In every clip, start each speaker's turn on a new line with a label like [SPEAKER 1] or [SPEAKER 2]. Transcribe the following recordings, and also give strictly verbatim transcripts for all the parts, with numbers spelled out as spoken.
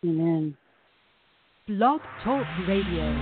[SPEAKER 1] Amen.
[SPEAKER 2] Blog Talk Radio.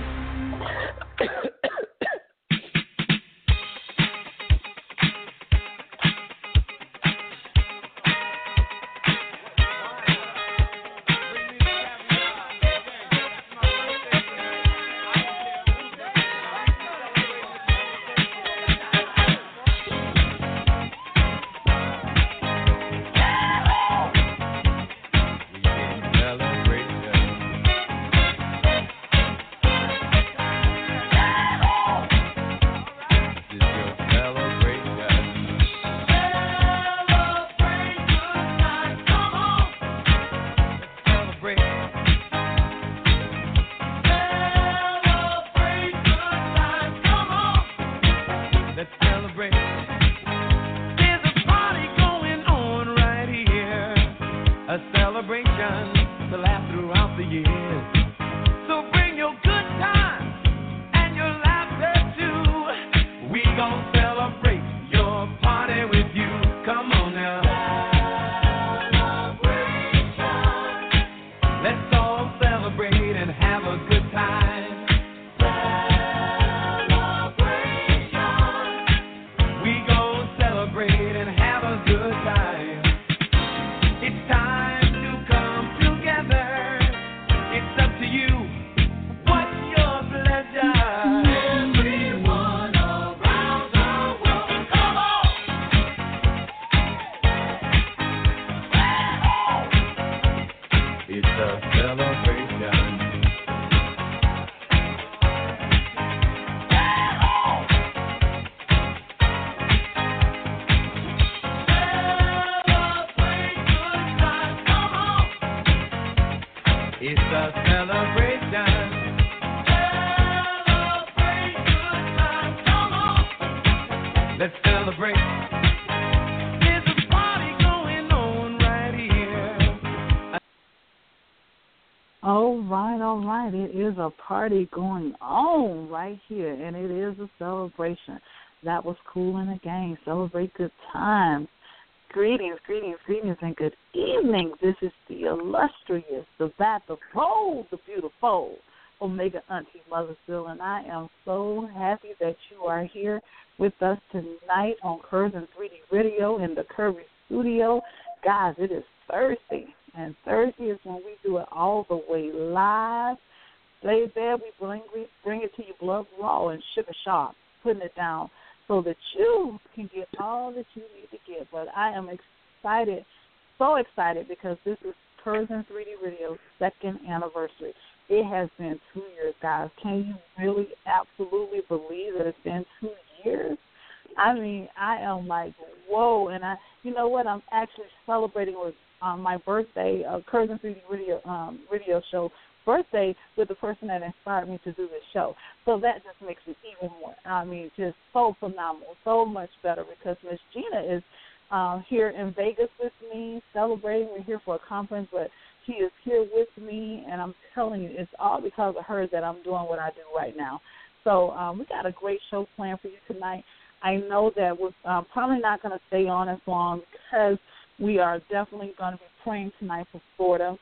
[SPEAKER 3] A party going on right here, and it is a celebration. That was Kool and the Gang. Celebrate good times. Greetings, greetings, greetings, and good evening. This is the illustrious, the bad, the bold, the beautiful Omega Auntie Mothersville, and I am so happy that you are here with us tonight on Curzon three D Radio in the Curry Studio. Guys, it is Thursday, and Thursday is when we do it all the way live. Lay there, we bring, bring it to you blood raw and sugar sharp, putting it down so that you can get all that you need to get. But I am excited, so excited, because this is Curzon three D Radio's second anniversary. It has been two years, guys. Can you really absolutely believe that it's been two years? I mean, I am like, whoa. And I, you know what, I'm actually celebrating with um, my birthday, uh, Curzon three D Radio, um, radio show, birthday with the person that inspired me to do this show. So that just makes it even more, I mean, just so phenomenal, so much better, because Miss Gina is um, here in Vegas with me celebrating. We're here for a conference, but she is here with me, and I'm telling you, it's all because of her that I'm doing what I do right now. So um, we got a great show planned for you tonight. I know that we're uh, probably not going to stay on as long, because we are definitely going to be praying tonight for Florida.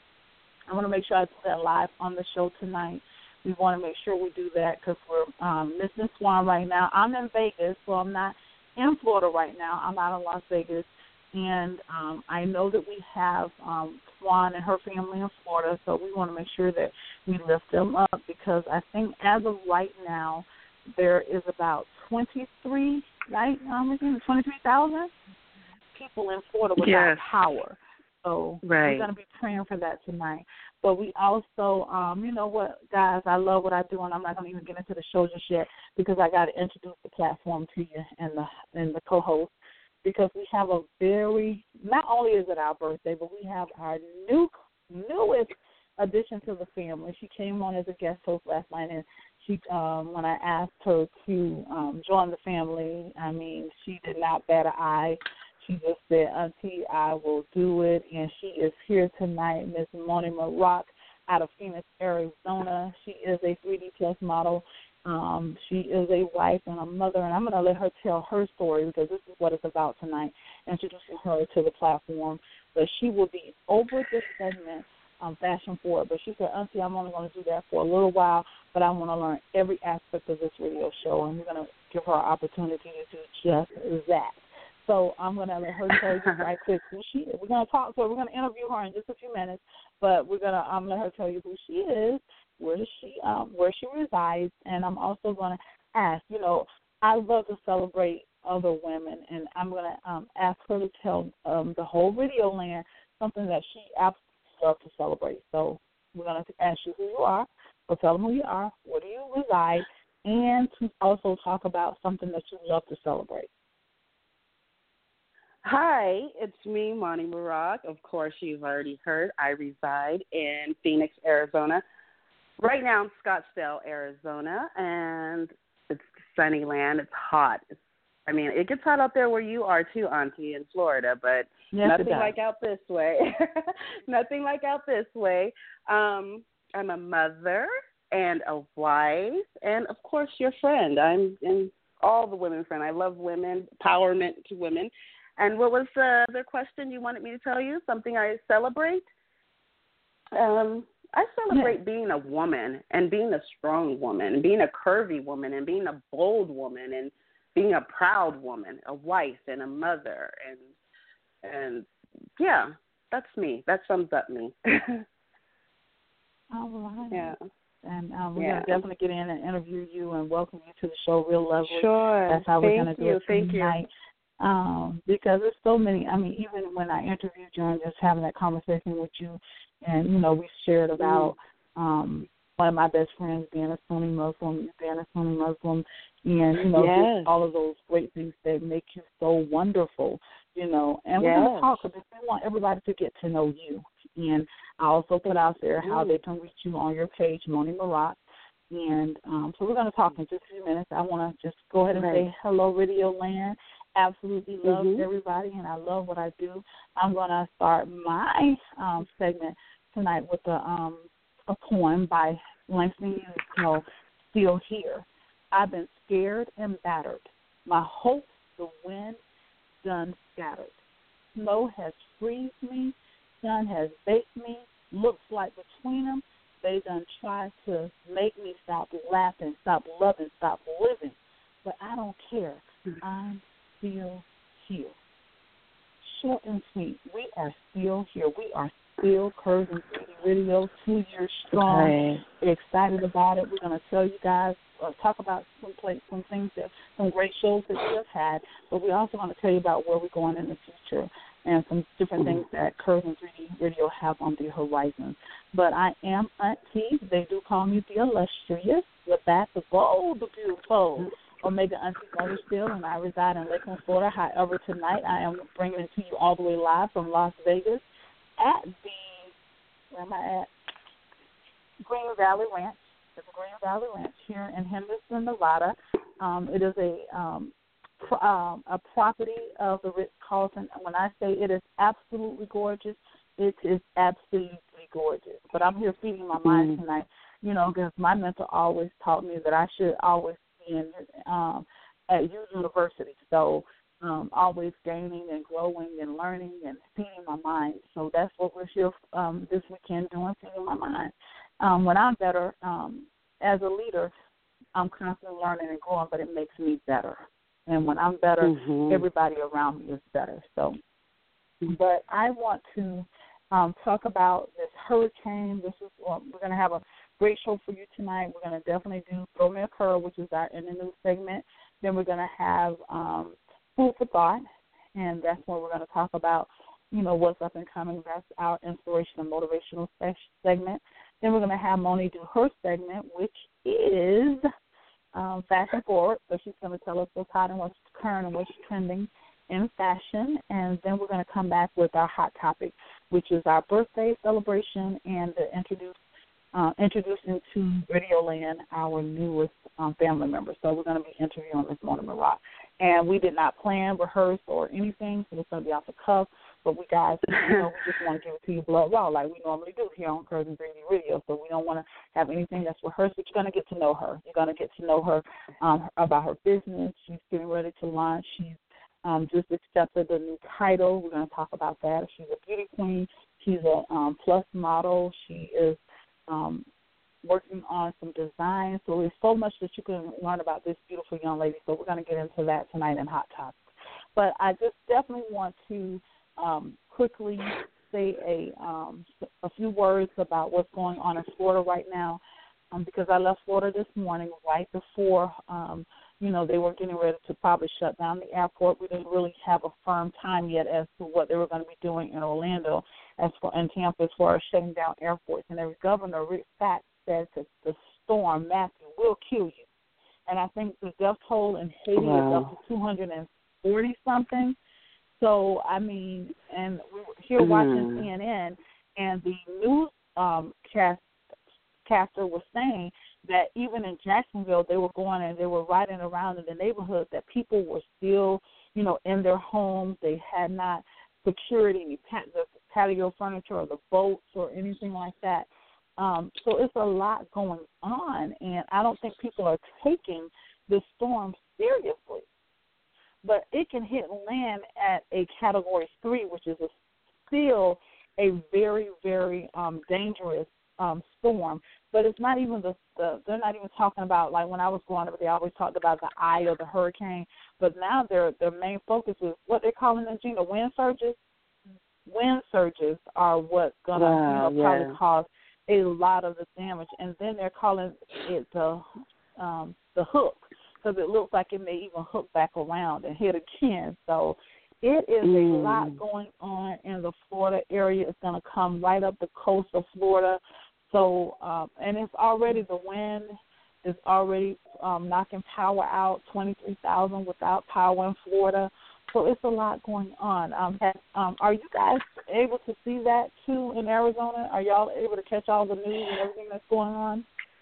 [SPEAKER 3] I want to make sure I do that live on the show tonight. We want to make sure we do that, because we're um, missing Swan right now. I'm in Vegas, so I'm not in Florida right now. I'm out in Las Vegas, and um, I know that we have um, Swan and her family in Florida, so we want to make sure that we lift them up, because I think as of right now, there is about twenty-three, right, um, twenty-three thousand people in Florida without
[SPEAKER 1] yes.
[SPEAKER 3] power. So
[SPEAKER 1] right.
[SPEAKER 3] we're going to be praying for that tonight. But we also, um, you know what, guys, I love what I do, and I'm not going to even get into the show just yet, because I got to introduce the platform to you and the and the co-host, because we have a very, not only is it our birthday, but we have our new newest addition to the family. She came on as a guest host last night, and she, um, when I asked her to um, join the family, I mean, she did not bat an eye. She just said, Auntie, I will do it. And she is here tonight, Miss Moni Maroc out of Phoenix, Arizona. She is a three D plus model. Um, she is a wife and a mother, and I'm going to let her tell her story, because this is what it's about tonight, introducing her to the platform. But she will be over this segment um, fashion forward. But she said, Auntie, I'm only going to do that for a little while, but I want to learn every aspect of this radio show, and we're going to give her an opportunity to do just that. So I'm going to let her tell you right quick who she is. We're going to talk to her. We're going to interview her in just a few minutes, but we're going to um, let her tell you who she is, where does she um, where she resides, and I'm also going to ask, you know, I love to celebrate other women, and I'm going to um, ask her to tell um, the whole Radio Land something that she absolutely loves to celebrate. So we're going to ask you who you are, or tell them who you are, where do you reside, and to also talk about something that you love to celebrate.
[SPEAKER 1] Hi, it's me, Monty Murak. Of course, you've already heard I reside in Phoenix, Arizona. Right now in Scottsdale, Arizona, and it's sunny land. It's hot. It's, I mean, it gets hot out there where you are too, Auntie, in Florida, but
[SPEAKER 3] yes,
[SPEAKER 1] nothing like out this way. Nothing like out this way. Um, I'm a mother and a wife, and, of course, your friend. I'm in all the women friend. I love women, empowerment to women. And what was the other question you wanted me to tell you? Something I celebrate? Um, I celebrate yeah. being a woman and being a strong woman and being a curvy woman and being a bold woman and being a proud woman, a wife and a mother. And, and yeah, that's me. That sums up me.
[SPEAKER 3] All right.
[SPEAKER 1] Yeah.
[SPEAKER 3] And um, we're
[SPEAKER 1] yeah.
[SPEAKER 3] going to definitely get in and interview you and welcome you to the show real lovely.
[SPEAKER 1] Sure.
[SPEAKER 3] That's how
[SPEAKER 1] Thank
[SPEAKER 3] we're going to do
[SPEAKER 1] you.
[SPEAKER 3] it
[SPEAKER 1] Thank
[SPEAKER 3] tonight.
[SPEAKER 1] You.
[SPEAKER 3] Um, because there's so many, I mean, even when I interviewed you and just having that conversation with you, and, you know, we shared about mm-hmm. um, one of my best friends being a Sunni Muslim, you being a Sunni Muslim, and, you know,
[SPEAKER 1] yes.
[SPEAKER 3] all of those great things that make you so wonderful, you know. And
[SPEAKER 1] yes.
[SPEAKER 3] we're going to talk because we want everybody to get to know you. And I also put out there how mm-hmm. they can reach you on your page, Moni Murak. And um, so we're going to talk in just a few minutes. I want to just go ahead and
[SPEAKER 1] right.
[SPEAKER 3] say hello, Radio Land. Absolutely love
[SPEAKER 1] mm-hmm.
[SPEAKER 3] everybody, and I love what I do. I'm going to start my um, segment tonight with a, um, a poem by Langston Hughes called Still Here. I've been scared and battered. My hopes the wind done scattered. Snow has freezed me. Sun has baked me. Looks like between them, they done tried to make me stop laughing, stop loving, stop living. But I don't care. I'm still here. Short and sweet. We are still here. We are still Curves and three D Radio, two years strong. Okay. Excited about it. We're going to tell you guys, uh, talk about some place, some things that, some great shows that we have had, but we also want to tell you about where we're going in the future and some different mm-hmm. things that Curves and three D Radio have on the horizon. But I am Auntie. They do call me the illustrious, the bad, the bold, the beautiful. Mm-hmm. Omega Auntie Mother Still, and I reside in Lakeland, Florida. However, tonight I am bringing it to you all the way live from Las Vegas at the, where am I at? Green Valley Ranch. It's a Green Valley Ranch here in Henderson, Nevada. Um, it is a um, pro, um, a property of the Ritz-Carlton. When I say it is absolutely gorgeous, it is absolutely gorgeous. But I'm here feeding my mind mm-hmm. tonight, you know, because my mentor always taught me that I should always in um, at U University, so um, always gaining and growing and learning and feeding my mind. So that's what we're here um, this weekend doing, feeding my mind. Um, when I'm better, um, as a leader, I'm constantly learning and growing, but it makes me better. And when I'm better, mm-hmm. everybody around me is better. So, but I want to um, talk about this hurricane. This is well, we're going to have a great show for you tonight. We're going to definitely do Throw Me a Curve, which is our in the news segment. Then we're going to have um, Food for Thought, and that's where we're going to talk about, you know, what's up and coming. That's our inspiration and motivational segment. Then we're going to have Moni do her segment, which is um, Fashion Forward. So she's going to tell us what's hot and what's current and what's trending in fashion. And then we're going to come back with our hot topic, which is our birthday celebration and the introduce Uh, introducing to Radio Land our newest um, family member. So we're going to be interviewing Miss Moni Murak. And we did not plan, rehearse, or anything, so it's going to be off the cuff. But we guys, you know, we just want to give it to you blood raw like we normally do here on Curves and three D Radio. So we don't want to have anything that's rehearsed, but you're going to get to know her. You're going to get to know her um, about her business. She's getting ready to launch. She's um, just accepted the new title. We're going to talk about that. She's a beauty queen. She's a um, plus model. She is um, working on some designs. So there's so much that you can learn about this beautiful young lady. So we're going to get into that tonight in Hot Topics. But I just definitely want to um, quickly say a um, a few words about what's going on in Florida right now, um, because I left Florida this morning right before, um, you know, they were getting ready to probably shut down the airport. We didn't really have a firm time yet as to what they were going to be doing in Orlando as for in Tampa as far as shutting down airports. And every governor, Rick Scott, said that the storm, Matthew, will kill you. And I think the death toll in Haiti wow. is up to two hundred forty-something. So, I mean, and we were here mm. watching C N N, and the news um, cast, caster was saying that even in Jacksonville, they were going and they were riding around in the neighborhood that people were still, you know, in their homes. They had not secured any pat- the patio furniture or the boats or anything like that. Um, so it's a lot going on, and I don't think people are taking the storm seriously. But it can hit land at a Category three, which is a, still a very, very um, dangerous um, storm. But it's not even the, the, they're not even talking about, like when I was growing up, they always talked about the eye of the hurricane. But now their their main focus is what they're calling them, Gina, wind surges. Wind surges are what's going to wow, you know, yeah. probably cause a lot of the damage. And then they're calling it the um, the hook, because it looks like it may even hook back around and hit again. So it is mm. a lot going on in the Florida area. It's going to come right up the coast of Florida. So, um, and it's already, the wind is already um, knocking power out, twenty-three thousand without power in Florida. So it's a lot going on. Um, has, um, are you guys able to see that, too, in Arizona? Are y'all able to catch all the news and everything that's going on?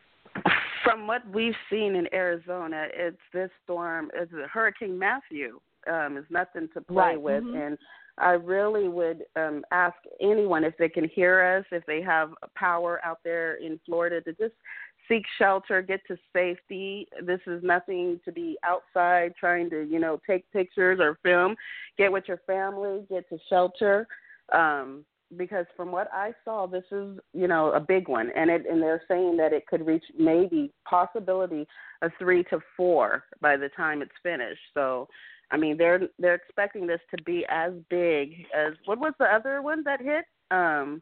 [SPEAKER 1] From what we've seen in Arizona, it's this storm, it's Hurricane Matthew. Um, it's nothing to play
[SPEAKER 3] right.
[SPEAKER 1] with.
[SPEAKER 3] Mm-hmm.
[SPEAKER 1] And I really would um, ask anyone if they can hear us, if they have power out there in Florida, to just seek shelter, get to safety. This is nothing to be outside trying to, you know, take pictures or film. Get with your family, get to shelter. Um, because from what I saw, this is, you know, a big one. And it, and they're saying that it could reach maybe possibility of three to four by the time it's finished. So, I mean, they're they're expecting this to be as big as, what was the other one that hit? Um,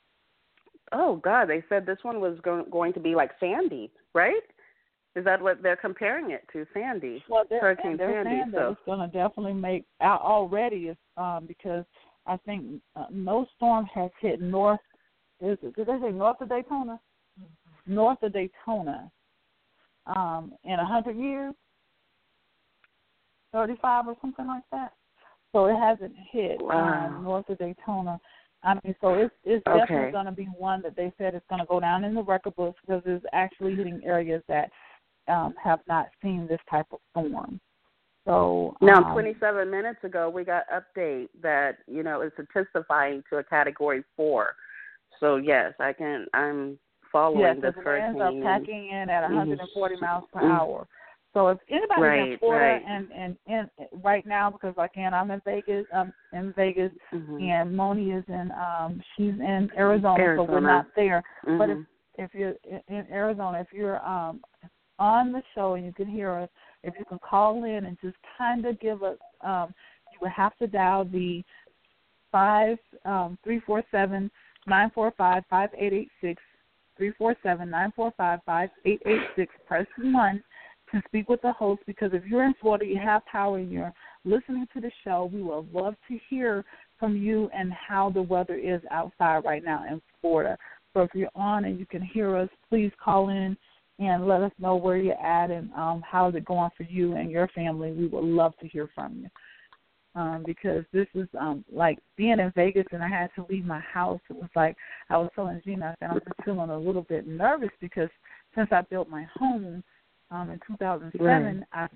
[SPEAKER 1] oh, God, they said this one was go- going to be like Sandy, right? Is that what they're comparing it to, Sandy?
[SPEAKER 3] Well, they're,
[SPEAKER 1] Hurricane
[SPEAKER 3] they're
[SPEAKER 1] Sandy.
[SPEAKER 3] saying
[SPEAKER 1] so.
[SPEAKER 3] that it's going to definitely make out already um, because I think uh, no storm has hit north. Is it, did they say north of Daytona? Mm-hmm. North of Daytona um, in a hundred years, thirty-five or something like that. So it hasn't hit
[SPEAKER 1] wow.
[SPEAKER 3] um, north of Daytona. I mean, so it's it's
[SPEAKER 1] okay.
[SPEAKER 3] definitely going to be one that they said is going to go down in the record books because it's actually hitting areas that um, have not seen this type of storm. So
[SPEAKER 1] now,
[SPEAKER 3] um,
[SPEAKER 1] twenty-seven minutes ago, we got update that, you know, it's intensifying to a Category four. So yes, I can. I'm following
[SPEAKER 3] yes,
[SPEAKER 1] this
[SPEAKER 3] the
[SPEAKER 1] hurricane.
[SPEAKER 3] winds are packing in at one hundred forty
[SPEAKER 1] mm-hmm.
[SPEAKER 3] miles per
[SPEAKER 1] mm-hmm.
[SPEAKER 3] hour. So if anybody's
[SPEAKER 1] right,
[SPEAKER 3] in Florida
[SPEAKER 1] right.
[SPEAKER 3] and, and, and right now, because again I'm in Vegas, I'm in Vegas,
[SPEAKER 1] mm-hmm.
[SPEAKER 3] and Moni is in, um, she's in Arizona,
[SPEAKER 1] Arizona,
[SPEAKER 3] so we're not there.
[SPEAKER 1] Mm-hmm.
[SPEAKER 3] But if if you're in Arizona, if you're um, on the show and you can hear us, if you can call in and just kind of give us, um, you would have to dial the five um, three four seven nine four five five eight eight six three four seven nine four five five eight eight six. Press one to speak with the host, because if you're in Florida, you have power and you're listening to the show, we would love to hear from you and how the weather is outside right now in Florida. So if you're on and you can hear us, please call in and let us know where you're at and um, how is it going for you and your family. We would love to hear from you. Um, because this is um, like being in Vegas and I had to leave my house. It was like I was telling Gina, I said I'm just feeling a little bit nervous because since I built my home, Um, in two thousand seven, right. I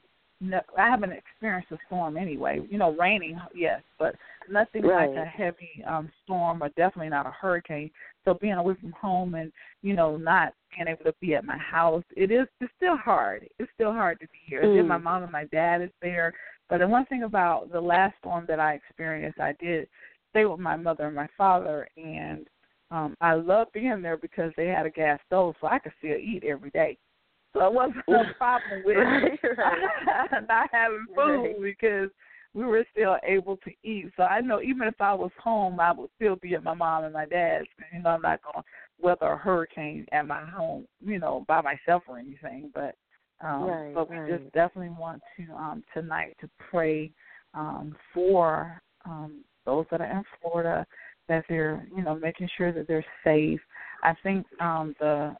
[SPEAKER 3] no, I haven't experienced a storm anyway. You know, raining, yes, but nothing
[SPEAKER 1] right.
[SPEAKER 3] like a heavy um, storm, or definitely not a hurricane. So being away from home and, you know, not being able to be at my house, it is it's still hard. It's still hard to be here.
[SPEAKER 1] Mm.
[SPEAKER 3] Then my mom and my dad is there. But the one thing about the last storm that I experienced, I did stay with my mother and my father, and um, I loved being there because they had a gas stove, so I could still eat every day. So it wasn't no problem with
[SPEAKER 1] right, right.
[SPEAKER 3] not having food
[SPEAKER 1] right.
[SPEAKER 3] because we were still able to eat. So I know even if I was home, I would still be at my mom and my dad's. You know, I'm not going to weather a hurricane at my home, you know, by myself or anything. But um,
[SPEAKER 1] right,
[SPEAKER 3] but we
[SPEAKER 1] right.
[SPEAKER 3] just definitely want to um, tonight to pray um, for um, those that are in Florida, that they're, you know, making sure that they're safe. I think um, the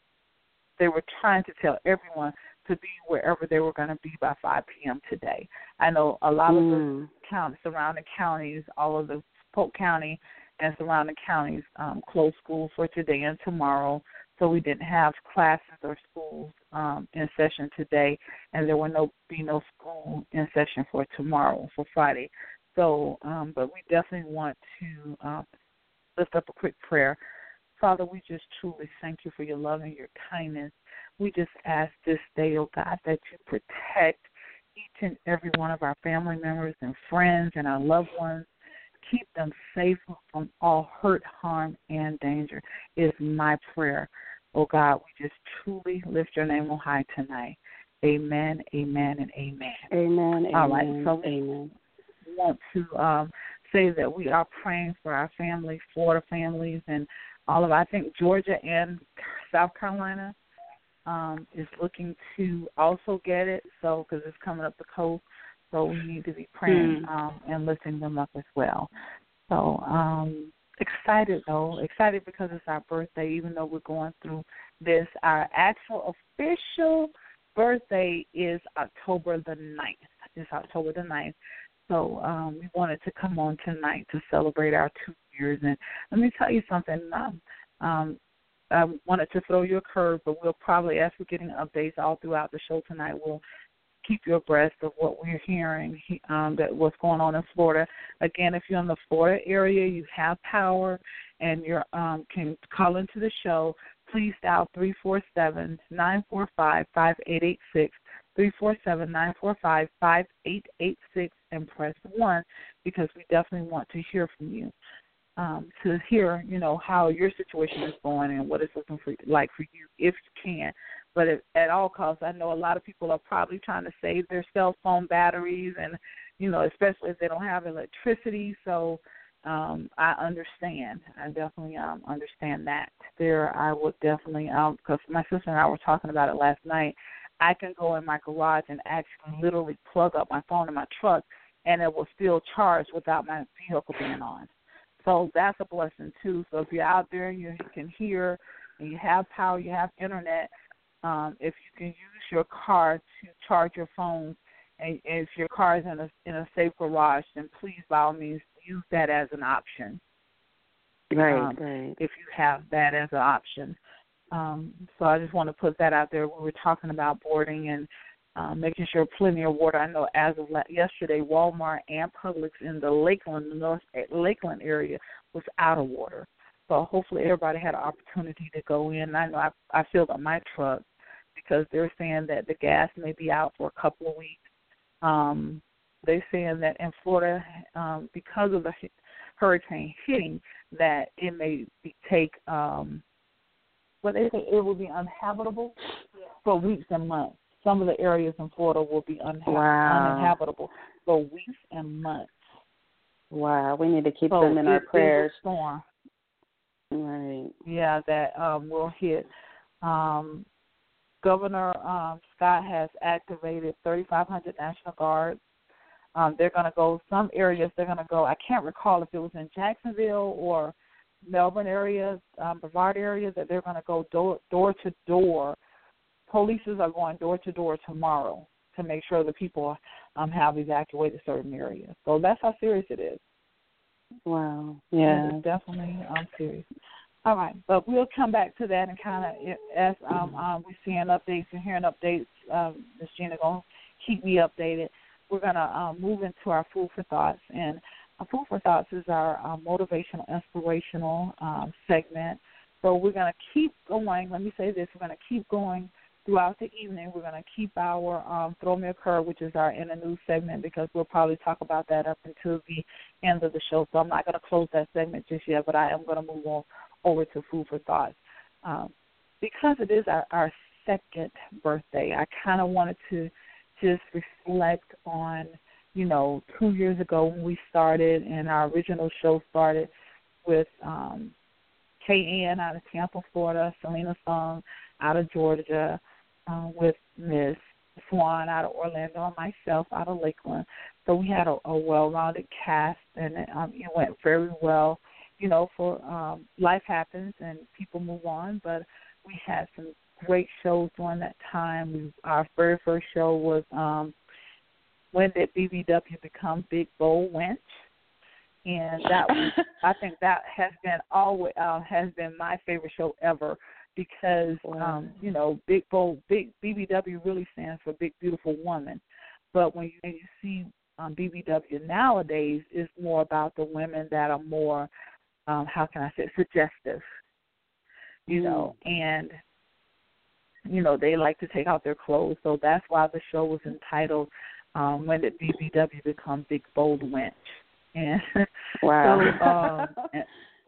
[SPEAKER 3] they were trying to tell everyone to be wherever they were going to be by five p.m. today. I know a lot of
[SPEAKER 1] mm.
[SPEAKER 3] the counties, surrounding counties, all of the Polk County and surrounding counties um, closed schools for today and tomorrow, so we didn't have classes or schools um, in session today, and there will no be no school in session for tomorrow, for Friday. So, um, but we definitely want to um, lift up a quick prayer. Father, we just truly thank you for your love and your kindness. We just ask this day, oh God, that you protect each and every one of our family members and friends and our loved ones. Keep them safe from all hurt, harm, and danger is my prayer. Oh God, we just truly lift your name on high tonight. Amen, amen, and amen.
[SPEAKER 1] Amen,
[SPEAKER 3] all
[SPEAKER 1] amen,
[SPEAKER 3] right, so
[SPEAKER 1] amen.
[SPEAKER 3] We want to um, say that we are praying for our families, Florida families, and all of, I think Georgia and South Carolina um, is looking to also get it, so because it's coming up the coast, so we need to be praying
[SPEAKER 1] mm.
[SPEAKER 3] um, and lifting them up as well. So um, excited, though, excited because it's our birthday, even though we're going through this. Our actual official birthday is October the ninth. It's October the ninth. So um, we wanted to come on tonight to celebrate our two years. And let me tell you something. Um, um, I wanted to throw you a curve, but we'll probably, as we're getting updates all throughout the show tonight, we'll keep you abreast of what we're hearing, um, that what's going on in Florida. Again, if you're in the Florida area, you have power, and you um, can call into the show, please dial three four seven, nine four five, five eight eight six. three four seven, nine four five, five eight eight six and press one, because we definitely want to hear from you, um, to hear, you know, how your situation is going and what it's looking for, like for you, if you can. But at, at all costs, I know a lot of people are probably trying to save their cell phone batteries, and, you know, especially if they don't have electricity. So um, I understand. I definitely um, understand that. There, I would definitely, um, because my sister and I were talking about it last night, I can go in my garage and actually literally plug up my phone in my truck, and it will still charge without my vehicle being on. So that's a blessing, too. So if you're out there and you can hear and you have power, you have internet, um, if you can use your car to charge your phone, and if your car is in a, in a safe garage, then please, by all means, use that as an option.
[SPEAKER 1] Right,
[SPEAKER 3] um,
[SPEAKER 1] right.
[SPEAKER 3] If you have that as an option. Um, so I just want to put that out there. We were talking about boarding and uh, making sure plenty of water. I know as of yesterday, Walmart and Publix in the Lakeland, the North Lakeland area was out of water. So hopefully everybody had an opportunity to go in. I know I, I filled up my truck because they're saying that the gas may be out for a couple of weeks. Um, they're saying that in Florida, um, because of the hurricane hitting, that it may be, take um, – But they say it will be uninhabitable for weeks and months. Some of the areas in Florida will be unha-
[SPEAKER 1] wow.
[SPEAKER 3] uninhabitable for weeks and months.
[SPEAKER 1] Wow, we need to keep
[SPEAKER 3] so
[SPEAKER 1] them in our prayers.
[SPEAKER 3] A storm,
[SPEAKER 1] right?
[SPEAKER 3] Yeah, that um, will hit. Um, Governor um, Scott has activated thirty-five hundred National Guards. Um, they're going to go some areas. They're going to go. I can't recall if it was in Jacksonville or Melbourne area, um, Brevard area, that they're going to go door, door to door. Police are going door to door tomorrow to make sure the people um, have evacuated certain areas. So that's how serious it is.
[SPEAKER 1] Wow. Yeah.
[SPEAKER 3] It's definitely um, serious. All right, but we'll come back to that and kind of, as um, um, we're seeing updates and hearing updates, um, Miz Gina going to keep me updated. We're going to um, move into our Food for Thoughts. And uh, Food for Thoughts is our uh, motivational, inspirational um, segment. So we're going to keep going. Let me say this. We're going to keep going throughout the evening. We're going to keep our um, Throw Me a Curve, which is our In the News segment, because we'll probably talk about that up until the end of the show. So I'm not going to close that segment just yet, but I am going to move on over to Food for Thoughts. Um, because it is our, our second birthday, I kind of wanted to just reflect on, you know, two years ago when we started, and our original show started with um, K N out of Tampa, Florida, Selena Song out of Georgia, uh, with Miss Swan out of Orlando, and myself out of Lakeland. So we had a, a well-rounded cast, and it, um, it went very well. You know, for um, life happens and people move on, but we had some great shows during that time. We, our very first show was um, When Did B B W Become Big Bold Wench? And that was, I think that has been always uh, has been my favorite show ever, because um, you know, Big Bold, Big B B W really stands for Big Beautiful Woman. But when you, when you see um, B B W nowadays, it's more about the women that are more, um, how can I say, suggestive, you mm. know, and you know, they like to take out their clothes. So that's why the show was entitled um, When Did B B W Become Big Bold Wench? And
[SPEAKER 1] wow.
[SPEAKER 3] so, um,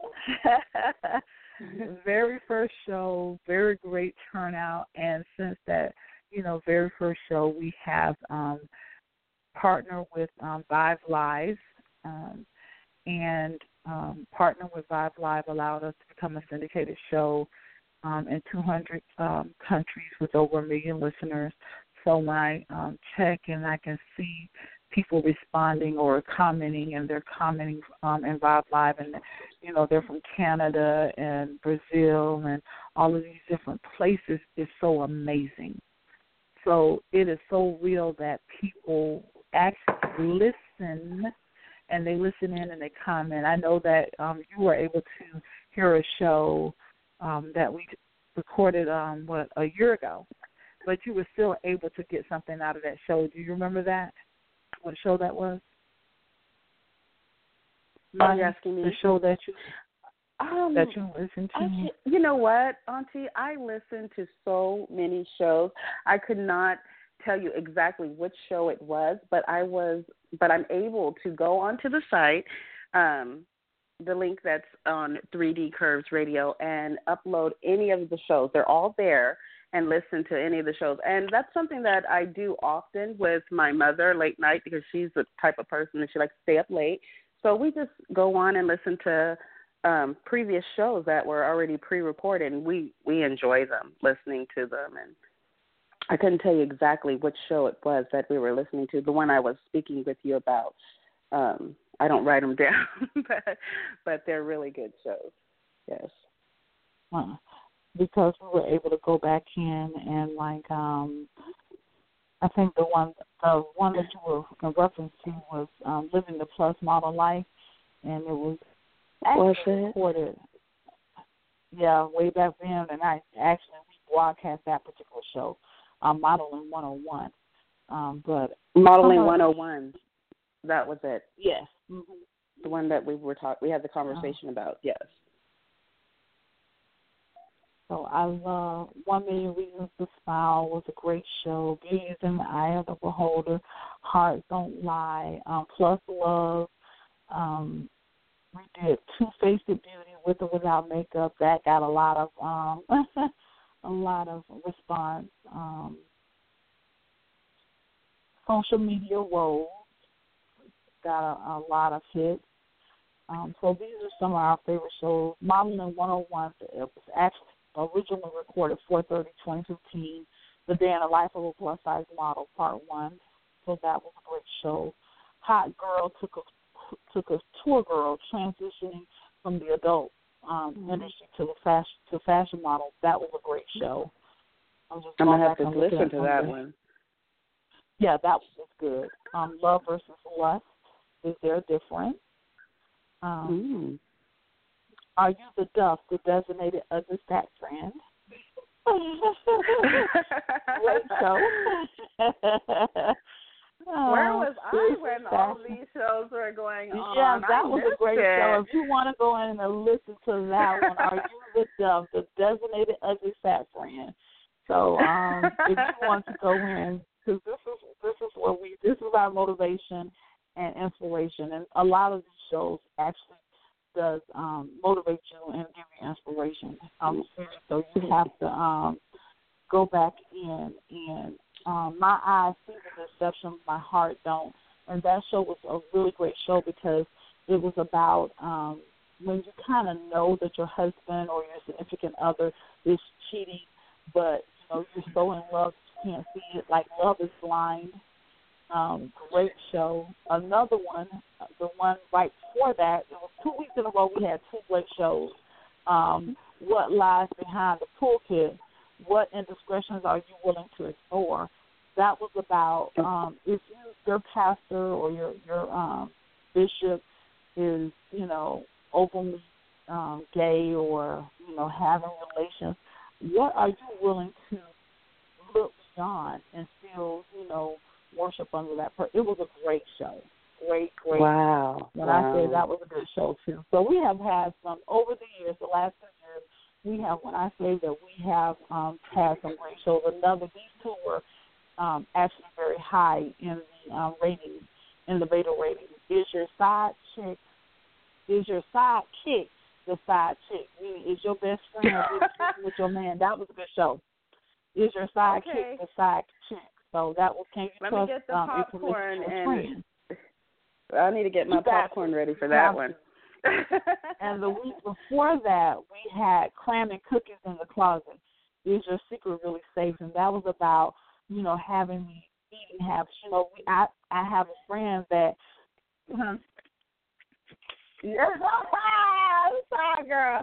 [SPEAKER 3] very first show, very great turnout. And since that, you know, very first show, we have um, partnered with um, Vive Live, um, and um, partner with Vive Live allowed us to become a syndicated show Um, in two hundred um, countries with over a million listeners. So when I um, check and I can see people responding or commenting, and they're commenting um, in Vive Live, and you know, they're from Canada and Brazil and all of these different places, is so amazing. So it is so real that people actually listen, and they listen in and they comment. I know that um, you were able to hear a show Um, that we recorded, um, what, a year ago, but you were still able to get something out of that show. Do you remember that? What show that was?
[SPEAKER 1] Are you asking me?
[SPEAKER 3] The show that you
[SPEAKER 1] um,
[SPEAKER 3] that you listened to.
[SPEAKER 1] I, you know what, Auntie? I listened to so many shows. I could not tell you exactly which show it was, but I was, but I'm able to go onto the site. Um, the link that's on three D Curves Radio, and upload any of the shows. They're all there, and listen to any of the shows. And that's something that I do often with my mother late night, because she's the type of person that she likes to stay up late. So we just go on and listen to um, previous shows that were already pre-recorded, and we, we enjoy them, listening to them. And I couldn't tell you exactly which show it was that we were listening to, the one I was speaking with you about. Um, I don't write them down, but, but they're really good shows. Yes.
[SPEAKER 3] Uh, because we were able to go back in and like, um, I think the one, the one that you were in reference to was um, Living the Plus Model Life, and it was actually recorded. Yeah, way back then, and I actually we broadcast that particular show, um, Modeling one oh one. Um, but
[SPEAKER 1] Modeling one oh one. That was it.
[SPEAKER 3] Yes. Mm-hmm.
[SPEAKER 1] The one that we were talk we had the conversation oh. about. Yes.
[SPEAKER 3] So I love One Million Reasons to Smile was a great show. Beauty is in the Eye of the Beholder. Hearts Don't Lie. Um, Plus Love. Um, we did Two Faced Beauty with or without makeup. That got a lot of um, a lot of response. Um, Social Media Woes got a, a lot of hits. Um, so these are some of our favorite shows. Modeling one oh one, it was actually originally recorded four thirty twenty fifteen, The Day in the Life of a Plus Size Model, Part one. So that was a great show. Hot Girl took a took a tour girl transitioning from the adult um, mm-hmm. industry to the fashion to fashion model. That was a great show. I'm, just
[SPEAKER 1] I'm gonna have to listen to that one.
[SPEAKER 3] Yeah, that was good. Um, Love versus Lust. Is there a difference? Um, mm. Are you the Duff, the designated ugly fat friend? Great show.
[SPEAKER 1] Where
[SPEAKER 3] Oh,
[SPEAKER 1] was I when all these shows were going on?
[SPEAKER 3] Yeah, that
[SPEAKER 1] I
[SPEAKER 3] was a
[SPEAKER 1] missed
[SPEAKER 3] great
[SPEAKER 1] it.
[SPEAKER 3] show. If you want to go in and listen to that one, Are You the Dumb, the Designated Ugly Fat Friend. So um, if you want to go in, because this is this is what we this is our motivation and inspiration, and a lot of these shows actually does um, motivate you and give you inspiration. Um, so you have to um, go back in and um, my eyes see the deception, my heart don't. And that show was a really great show because it was about um, when you kind of know that your husband or your significant other is cheating, but you know you're so in love you can't see it. Like Love is Blind. Um, great show. Another one, the one right before that, it was two weeks in a row we had two great shows. Um, what Lies Behind the Pulpit? What indiscretions are you willing to ignore? That was about um, if you, your pastor or your your um, bishop is, you know, openly um, gay or, you know, having relations, what are you willing to look beyond and still, you know, worship under that person? It was a great show. Great, great.
[SPEAKER 1] Wow.
[SPEAKER 3] When
[SPEAKER 1] wow.
[SPEAKER 3] I say that was a good show, too. So we have had some, over the years, the last two years, we have, when I say that we have um, had some great shows, another, these two were um, actually very high in the um, ratings, in the beta ratings. Is your side chick, is your side kick the side chick? Meaning, is your best friend with, with your man? That was a good show. Is your side
[SPEAKER 1] Okay.
[SPEAKER 3] kick the side chick? So that was, can you
[SPEAKER 1] Let
[SPEAKER 3] trust
[SPEAKER 1] me get the
[SPEAKER 3] um,
[SPEAKER 1] popcorn
[SPEAKER 3] and
[SPEAKER 1] friend? I need to get my
[SPEAKER 3] You got
[SPEAKER 1] popcorn
[SPEAKER 3] to.
[SPEAKER 1] ready for
[SPEAKER 3] You
[SPEAKER 1] that
[SPEAKER 3] have
[SPEAKER 1] one.
[SPEAKER 3] And the week before that, we had Cramming Cookies in the Closet. Is your secret really safe? And that was about, you know, having me eating habits. You know, we, I I have a friend that, um, yeah, sorry, girl.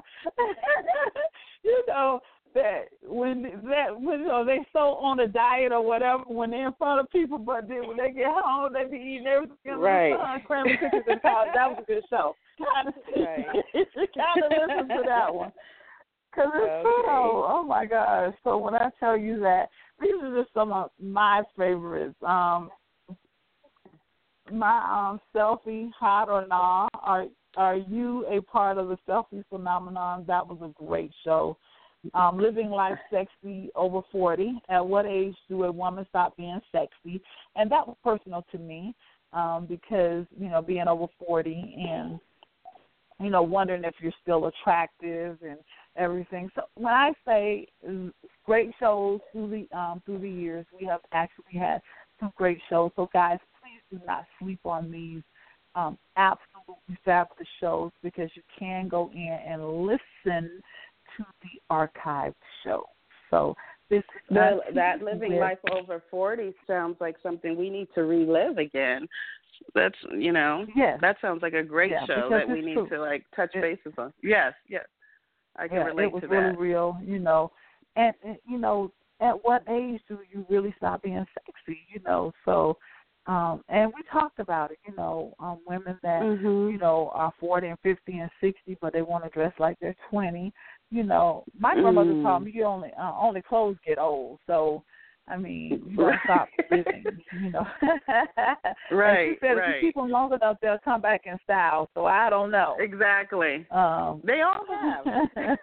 [SPEAKER 3] You know that when that when you know they so on a diet or whatever when they're in front of people, but then when they get home they be eating everything in
[SPEAKER 1] right.
[SPEAKER 3] the sun, Cramming Cookies in the Closet. That was a good show. Kind of,
[SPEAKER 1] right.
[SPEAKER 3] kind of listen to that one. Because it's
[SPEAKER 1] okay.
[SPEAKER 3] true. Oh, my gosh. So when I tell you that, these are just some of my favorites. Um, my um, selfie, hot or not, are, are you a part of the selfie phenomenon? That was a great show. Um, Living Life Sexy Over forty. At what age do a woman stop being sexy? And that was personal to me um, because, you know, being over forty and, you know, wondering if you're still attractive and everything. So when I say great shows through the um, through the years, we have actually had some great shows. So guys, please do not sleep on these um, absolutely fabulous shows because you can go in and listen to the archived show. So this is
[SPEAKER 1] the, that Living Life Over forty sounds like something we need to relive again. That's, you know,
[SPEAKER 3] yes.
[SPEAKER 1] that sounds like a great
[SPEAKER 3] yeah,
[SPEAKER 1] show that we need
[SPEAKER 3] true.
[SPEAKER 1] to, like, touch
[SPEAKER 3] it,
[SPEAKER 1] bases on. Yes, yes. I can
[SPEAKER 3] yeah,
[SPEAKER 1] relate
[SPEAKER 3] it was
[SPEAKER 1] to
[SPEAKER 3] really
[SPEAKER 1] that.
[SPEAKER 3] real, you know. And, and, you know, at what age do you really stop being sexy, you know? So, um, and we talked about it, you know, um, women that,
[SPEAKER 1] mm-hmm.
[SPEAKER 3] you know, are forty and fifty and sixty, but they want to dress like they're twenty. You know, my grandmother
[SPEAKER 1] mm.
[SPEAKER 3] taught me you only, uh, only clothes get old. So, I mean, you don't stop living, you know.
[SPEAKER 1] Right,
[SPEAKER 3] and she said
[SPEAKER 1] right.
[SPEAKER 3] if you keep them long enough, they'll come back in style. So I don't know.
[SPEAKER 1] Exactly.
[SPEAKER 3] Um,
[SPEAKER 1] they all have.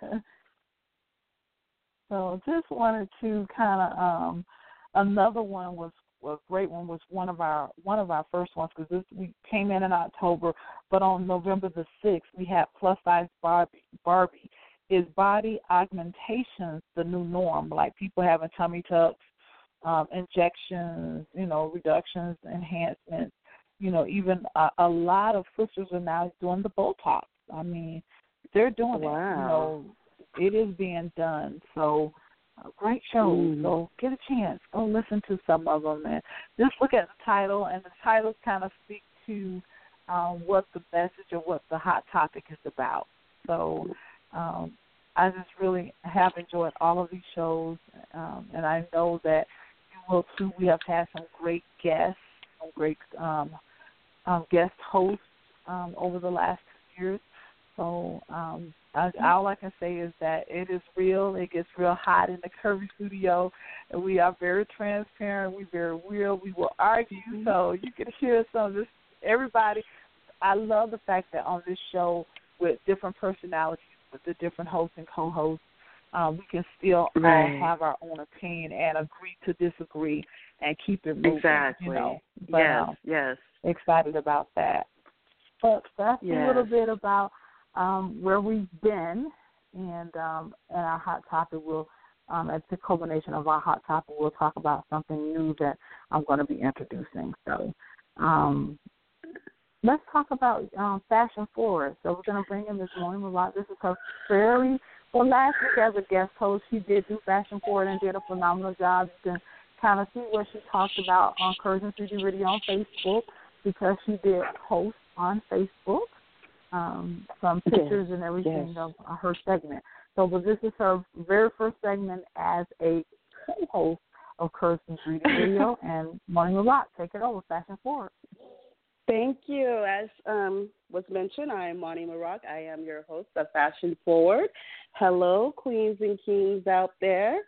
[SPEAKER 3] So just wanted to kind of um, another one was a great one was one of our one of our first ones because this we came in in October, but on November the sixth we had Plus Size Barbie. Barbie. Is body augmentations the new norm? Like people having tummy tucks, um, injections, you know, reductions, enhancements. You know, even a, a lot of sisters are now doing the Botox. I mean, they're doing
[SPEAKER 1] wow.
[SPEAKER 3] it. You know, it is being done. So, uh, great shows.
[SPEAKER 1] Mm.
[SPEAKER 3] So, get a chance. Go listen to some of them and just look at the title. And the titles kind of speak to um, what the message or what the hot topic is about. So, um, I just really have enjoyed all of these shows, um, and I know that you will too. We have had some great guests, some great um, um, guest hosts um, over the last two years. So um, Uh, all I can say is that it is real. It gets real hot in the Curvy studio, and we are very transparent. We're very real. We will argue, so you can hear some of this. Everybody, I love the fact that on this show with different personalities, with the different hosts and co-hosts, um, we can still
[SPEAKER 1] right.
[SPEAKER 3] all have our own opinion and agree to disagree and keep it moving.
[SPEAKER 1] Exactly.
[SPEAKER 3] You know, but,
[SPEAKER 1] yes,
[SPEAKER 3] um,
[SPEAKER 1] yes.
[SPEAKER 3] Excited about that. But that's
[SPEAKER 1] yes.
[SPEAKER 3] a little bit about um, where we've been, and um, and our hot topic will, um, at the culmination of our hot topic, we'll talk about something new that I'm going to be introducing. So um, let's talk about um, Fashion Forward. So we're going to bring in Miz Moni Murat. This is her very, well, last week as a guest host, she did do Fashion Forward and did a phenomenal job. You can kind of see what she talked about on Curves three D Radio on Facebook, because she did post on Facebook um, some pictures yes, and everything yes. of uh, her segment. So, but this is her very first segment as a co-host of Curves three D Radio, and Moni Murat, take it over, Fashion Forward.
[SPEAKER 1] Thank you. As um, was mentioned, I am Moni Murat. I am your host of Fashion Forward. Hello, queens and kings out there.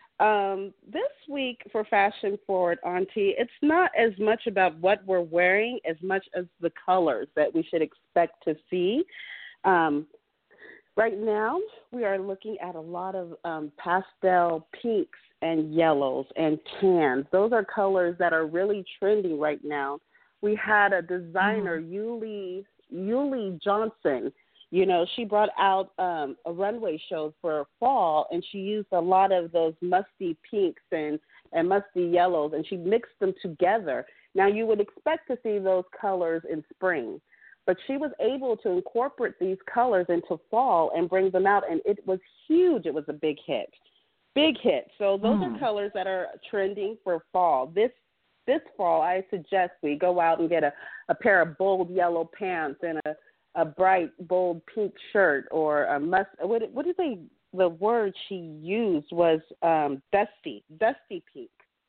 [SPEAKER 1] Um, this week for Fashion Forward, Auntie, it's not as much about what we're wearing as much as the colors that we should expect to see. Um, right now, we are looking at a lot of um, pastel pinks and yellows and tans. Those are colors that are really trending right now. We had a designer, mm. Yuli, Yuli Johnson. You know, she brought out um, a runway show for fall, and she used a lot of those musty pinks and, and musty yellows, and she mixed them together. Now, you would expect to see those colors in spring, but she was able to incorporate these colors into fall and bring them out, and it was huge. It was a big hit. Big hit. So those mm. are colors that are trending for fall. This this fall, I suggest we go out and get a, a pair of bold yellow pants and a a bright, bold pink shirt, or a must. What, what did they? The word she used was um, dusty, dusty pink,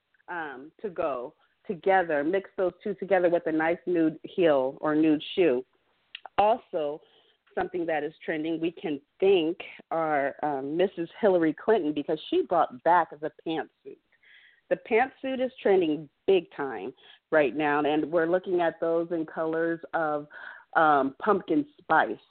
[SPEAKER 1] um, to go together. Mix those two together with a nice nude heel or nude shoe. Also, something that is trending, we can thank our um, Missus Hillary Clinton, because she brought back the pantsuit. The pantsuit is trending big time right now, and we're looking at those in colors of Um, pumpkin spice,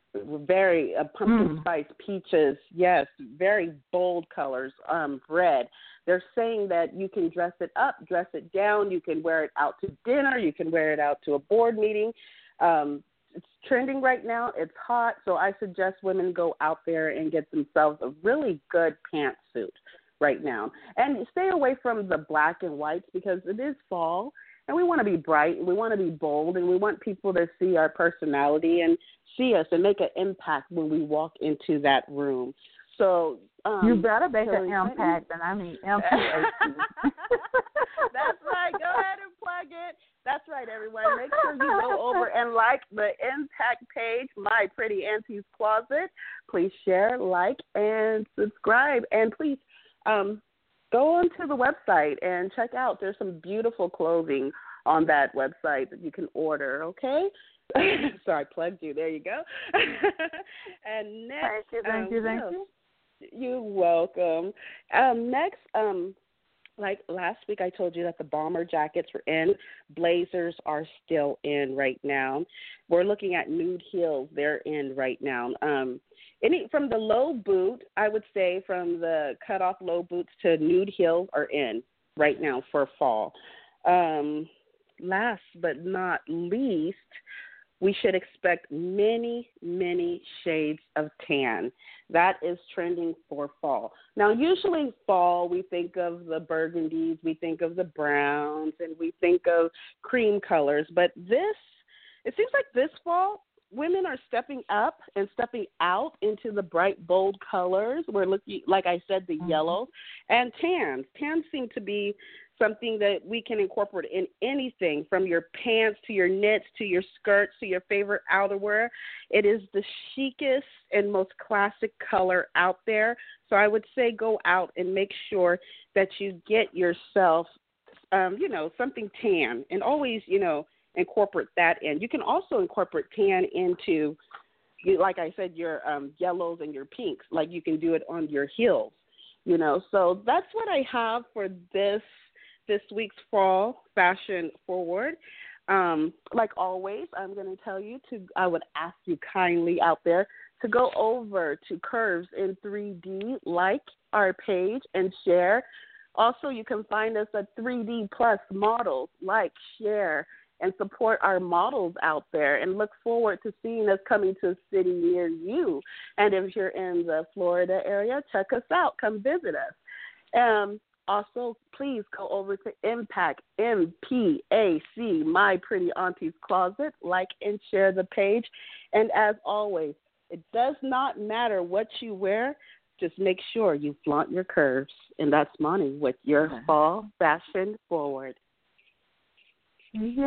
[SPEAKER 1] very uh, pumpkin mm. spice, peaches, yes, very bold colors, um, red. They're saying that you can dress it up, dress it down, you can wear it out to dinner, you can wear it out to a board meeting. Um, it's trending right now. It's hot, so I suggest women go out there and get themselves a really good pantsuit right now. And stay away from the black and whites, because it is fall. And we want to be bright, and we want to be bold, and we want people to see our personality and see us and make an impact when we walk into that room. So um,
[SPEAKER 3] you better make an impact, and I mean impact.
[SPEAKER 1] That's right. Go ahead and plug it. That's right, everyone. Make sure you go over and like the Impact page, My Pretty Auntie's Closet. Please share, like, and subscribe, and please. Um, Go onto the website and check out. There's some beautiful clothing on that website that you can order, okay? Sorry, I plugged you. There you go. And next,
[SPEAKER 3] thank you, thank um, you, thank you.
[SPEAKER 1] You're welcome. Um, next, um, like last week I told you that the bomber jackets were in. Blazers are still in right now. We're looking at nude heels. They're in right now. Um, Any from the low boot, I would say from the cut-off low boots to nude heels are in right now for fall. Um, last but not least, we should expect many, many shades of tan. That is trending for fall. Now, usually fall, we think of the burgundies, we think of the browns, and we think of cream colors. But this, it seems like this fall, women are stepping up and stepping out into the bright, bold colors. We're looking, like I said, the mm-hmm. yellows and tans. Tans seem to be something that we can incorporate in anything, from your pants to your knits to your skirts to your favorite outerwear. It is the chicest and most classic color out there. So I would say go out and make sure that you get yourself, um, you know, something tan, and always, you know, incorporate that in. You can also incorporate tan into you, like I said, your um, yellows and your pinks. Like you can do it on your heels, you know. So that's what I have for this this week's fall fashion forward. Um, like always, I'm going to tell you to, I would ask you kindly out there to go over to Curves in three D, like our page and share. Also, you can find us at three D Plus Models, like, share, and support our models out there, and look forward to seeing us coming to a city near you. And if you're in the Florida area, check us out. Come visit us. Um, Also, please go over to Impact, M P A C, My Pretty Auntie's Closet. Like and share the page. And as always, it does not matter what you wear. Just make sure you flaunt your curves. And that's Monty with your okay. fall fashion forward.
[SPEAKER 3] Yay!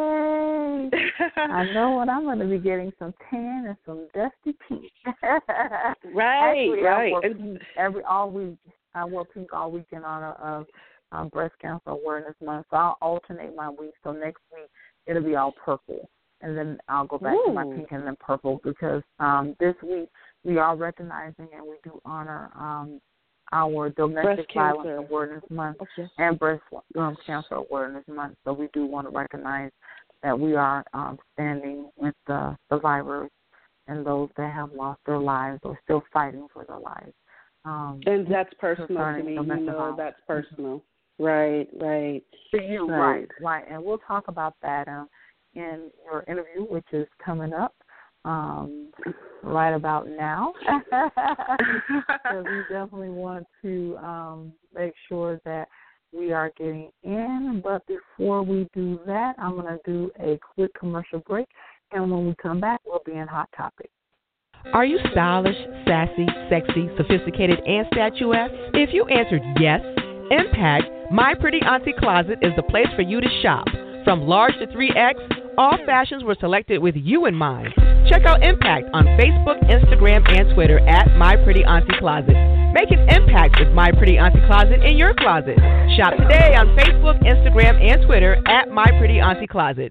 [SPEAKER 3] I know what I'm going to be getting, some tan and some dusty pink.
[SPEAKER 1] Right,
[SPEAKER 3] Actually,
[SPEAKER 1] right.
[SPEAKER 3] I wore pink every, all week. I wore pink all week in honor of um, Breast Cancer Awareness Month. So I'll alternate my weeks. So next week it'll be all purple. And then I'll go back
[SPEAKER 1] Ooh.
[SPEAKER 3] to my pink and then purple because um, this week we are recognizing and we do honor um, our Domestic Violence Awareness Month okay. and Breast um, Cancer Awareness Month. So we do want to recognize that we are um, standing with the survivors and those that have lost their lives or still fighting for their lives. Um,
[SPEAKER 1] and that's personal to me. You know, violence. That's personal. Right, right.
[SPEAKER 3] To you, right, right. right. And we'll talk about that um, in your interview, which is coming up um, right about now. Because we definitely want to um, make sure that we are getting in. But before we do that, I'm going to do a quick commercial break. And when we come back, we'll be in Hot Topic.
[SPEAKER 4] Are you stylish, sassy, sexy, sophisticated, and statuesque? If you answered yes, Impact, My Pretty Auntie Closet is the place for you to shop. From large to three X, all fashions were selected with you in mind. Check out Impact on Facebook, Instagram, and Twitter at My Pretty Auntie Closet. Make an impact with My Pretty Auntie Closet in your closet. Shop today on Facebook, Instagram, and Twitter at My Pretty Auntie Closet.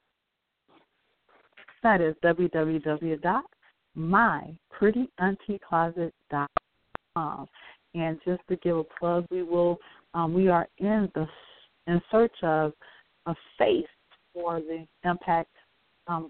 [SPEAKER 3] That is w w w dot my pretty auntie closet dot com. And just to give a plug, we will um, we are in the in search of a face for the Impact. Um,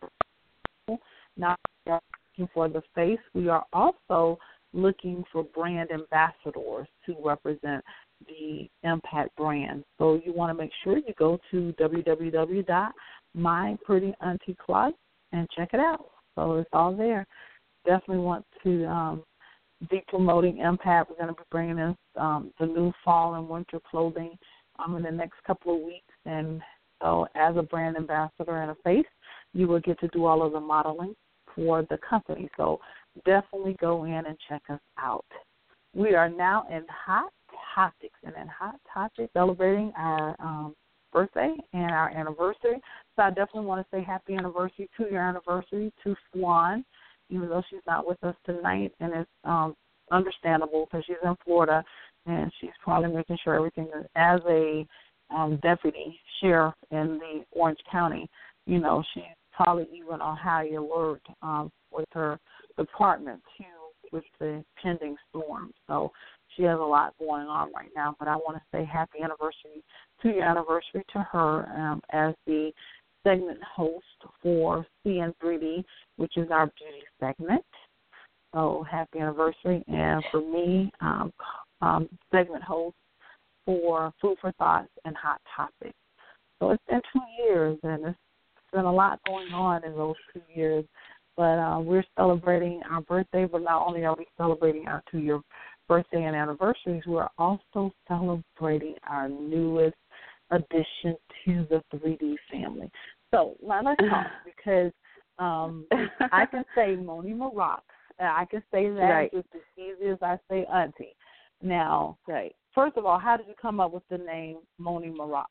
[SPEAKER 3] not looking for the face, we are also looking for brand ambassadors to represent the Impact brand. So you want to make sure you go to w w w dot my pretty auntie closet and check it out. So it's all there. Definitely want to um, be promoting Impact. We're going to be bringing in um, the new fall and winter clothing um, in the next couple of weeks. And so as a brand ambassador and a face, you will get to do all of the modeling for the company. So definitely go in and check us out. We are now in Hot Topics. And in Hot Topics, celebrating our um, birthday and our anniversary. So I definitely want to say happy anniversary, two-year anniversary to Swan, even though she's not with us tonight, and it's um, understandable because she's in Florida, and she's probably making sure everything is, as a um, deputy sheriff in the Orange County, you know, she's probably even on high alert um, with her department, too, with the pending storm. So she has a lot going on right now, but I want to say happy anniversary, two-year anniversary to her um, as the segment host for C N three D, which is our beauty segment. So happy anniversary. And for me, um, um, segment host for Food for Thoughts and Hot Topics. So it's been two years, and it's been a lot going on in those two years. But uh, we're celebrating our birthday, but not only are we celebrating our two-year birthday and anniversaries, we're also celebrating our newest addition to the three D family. So let's talk, because um, I can say Moni Maroc. I can say that right. just as easy as I say auntie. Now, right. first of all, how did you come up with the name Moni Maroc?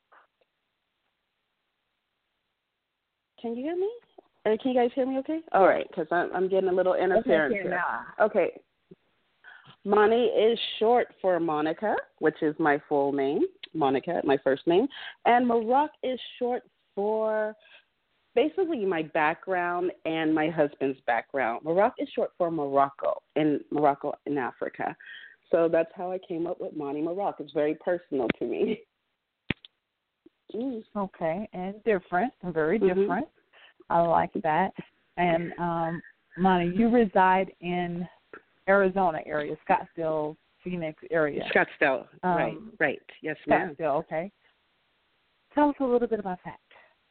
[SPEAKER 1] Can you hear me? Uh, can you guys hear me okay? All right, because I'm, I'm getting a little interference
[SPEAKER 3] okay,
[SPEAKER 1] here. Okay. Moni is short for Monica, which is my full name, Monica, my first name. And Maroc is short for basically my background and my husband's background. Maroc is short for Morocco, in Morocco in Africa. So that's how I came up with Monty Maroc. It's very personal to me.
[SPEAKER 3] Mm. Okay, and different, very
[SPEAKER 1] Mm-hmm.
[SPEAKER 3] different. I like that. And um, Monty, you reside in Arizona area, Scottsdale, Phoenix area.
[SPEAKER 1] Scottsdale,
[SPEAKER 3] Um,
[SPEAKER 1] right, right. Yes, ma'am.
[SPEAKER 3] Scottsdale, okay. Tell us a little bit about that.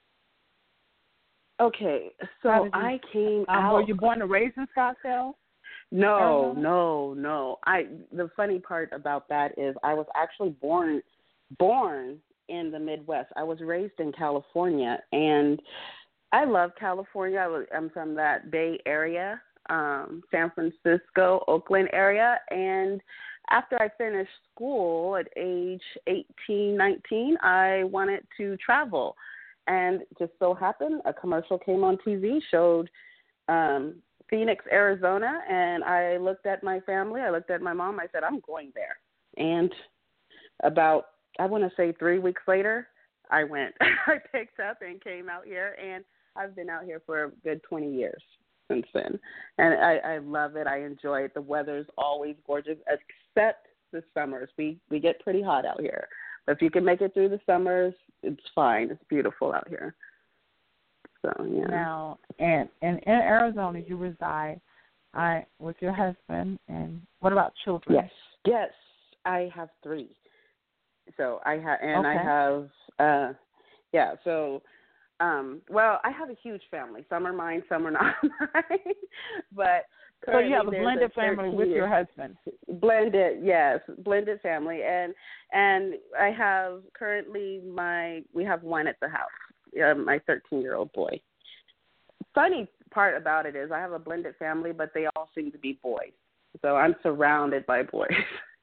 [SPEAKER 1] Okay,
[SPEAKER 3] How
[SPEAKER 1] so
[SPEAKER 3] did you-
[SPEAKER 1] I came
[SPEAKER 3] Um,
[SPEAKER 1] out.
[SPEAKER 3] were you born and raised in Scottsdale?
[SPEAKER 1] No,
[SPEAKER 3] Arizona?
[SPEAKER 1] no, no. I the funny part about that is I was actually born born in the Midwest. I was raised in California, and I love California. I was, I'm from that Bay Area, um, San Francisco, Oakland area, and after I finished school at age eighteen, nineteen, I wanted to travel. And just so happened, a commercial came on T V, showed um, Phoenix, Arizona, and I looked at my family. I looked at my mom. I said, I'm going there. And about, I want to say three weeks later, I went. I picked up and came out here, and I've been out here for a good twenty years since then. And I, I love it. I enjoy it. The weather's always gorgeous, except the summers. We, we get pretty hot out here. But if you can make it through the summers, it's fine. It's beautiful out here. So, yeah.
[SPEAKER 3] Now, and, and in Arizona, you reside I, with your husband, and what about children?
[SPEAKER 1] Yes. Yes, I have three. So I have, and
[SPEAKER 3] Okay.
[SPEAKER 1] I have, uh, yeah, so, um, well, I have a huge family. Some are mine, some are not mine. But
[SPEAKER 3] So you have a
[SPEAKER 1] there's
[SPEAKER 3] blended family with your husband.
[SPEAKER 1] Blended, yes, blended family, and and I have currently my we have one at the house, uh, my thirteen-year-old boy. Funny part about it is I have a blended family, but they all seem to be boys, so I'm surrounded by boys.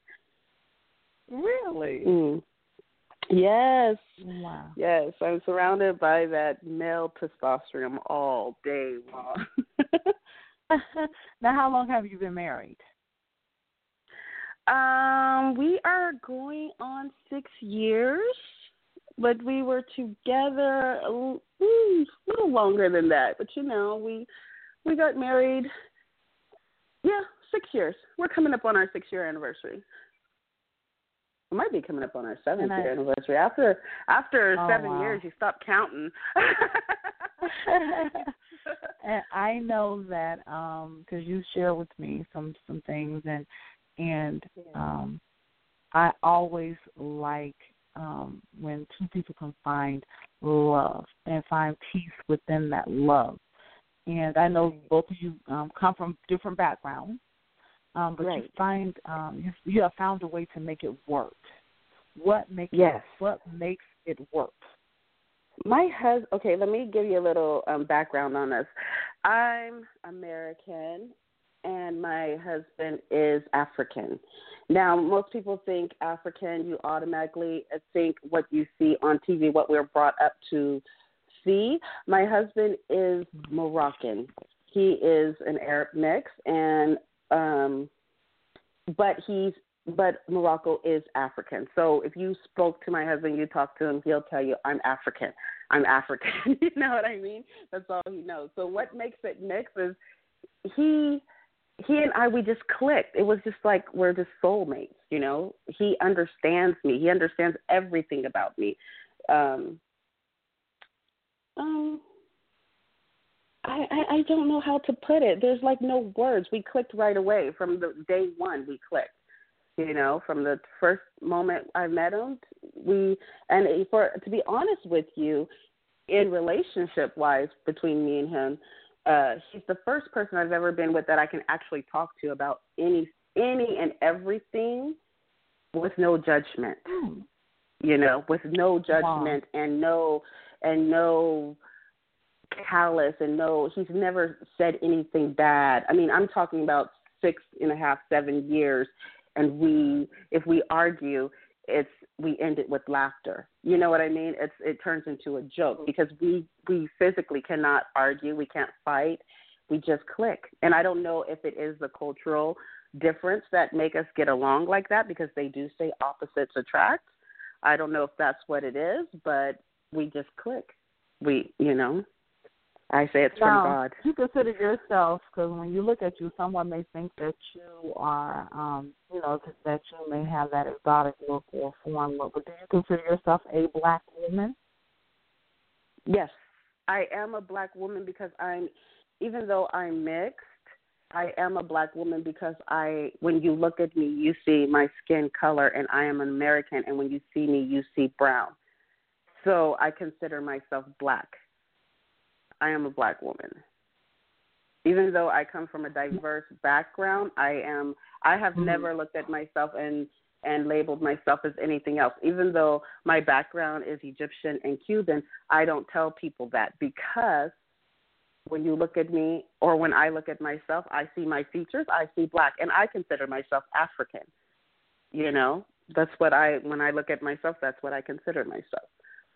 [SPEAKER 3] Really?
[SPEAKER 1] Mm. Yes,
[SPEAKER 3] Wow.
[SPEAKER 1] yes, I'm surrounded by that male testosterone all day long.
[SPEAKER 3] Now, how long have you been married?
[SPEAKER 1] Um, we are going on six years, but we were together a little, mm, little longer than that. But you know, we we got married. Yeah, six years. We're coming up on our six-year anniversary. We might be coming up on our seventh
[SPEAKER 3] I,
[SPEAKER 1] year anniversary. After after
[SPEAKER 3] oh,
[SPEAKER 1] seven
[SPEAKER 3] wow.
[SPEAKER 1] years, you stop counting.
[SPEAKER 3] And I know that um, because you share with me some some things, and and um, I always like um, when two people can find love and find peace within that love. And I know both of you um, come from different backgrounds, um, but
[SPEAKER 1] right.
[SPEAKER 3] you find um, you, you have found a way to make it work. What makes
[SPEAKER 1] yes.
[SPEAKER 3] it, what makes it work?
[SPEAKER 1] My husband, okay, let me give you a little um, background on this. I'm American, and my husband is African. Now, most people think African, you automatically think what you see on T V, what we're brought up to see. My husband is Moroccan. He is an Arab mix, and um, but he's But Morocco is African. So if you spoke to my husband, you talk to him, he'll tell you, I'm African. I'm African. You know what I mean? That's all he knows. So what makes it mix is he he and I, we just clicked. It was just like we're just soulmates, you know. He understands me. He understands everything about me. Um, um, I, I, I don't know how to put it. There's like no words. We clicked right away from the day one. We clicked. You know, from the first moment I met him, we and for to be honest with you, in relationship wise between me and him, uh, he's the first person I've ever been with that I can actually talk to about any any and everything with no judgment.
[SPEAKER 3] Mm.
[SPEAKER 1] You know, with no judgment
[SPEAKER 3] Wow.
[SPEAKER 1] and no and no callous and no. He's never said anything bad. I mean, I'm talking about six and a half, seven years. And we, if we argue, it's we end it with laughter. You know what I mean? It's it turns into a joke because we we physically cannot argue, we can't fight, we just click. And I don't know if it is the cultural difference that make us get along like that because they do say opposites attract. I don't know if that's what it is, but we just click. We, you know. I say it's
[SPEAKER 3] now,
[SPEAKER 1] from God.
[SPEAKER 3] You consider yourself, because when you look at you, someone may think that you are, um, you know, that you may have that exotic look or foreign look. But do you consider yourself a black woman?
[SPEAKER 1] Yes, I am a black woman because I'm, even though I'm mixed, I am a black woman because I, when you look at me, you see my skin color, and I am an American, and when you see me, you see brown. So I consider myself black. I am a black woman. Even though I come from a diverse background, I am. I have mm-hmm. never looked at myself and, and labeled myself as anything else. Even though my background is Egyptian and Cuban, I don't tell people that because when you look at me or when I look at myself, I see my features, I see black, and I consider myself African. You know, that's what I, when I look at myself, that's what I consider myself.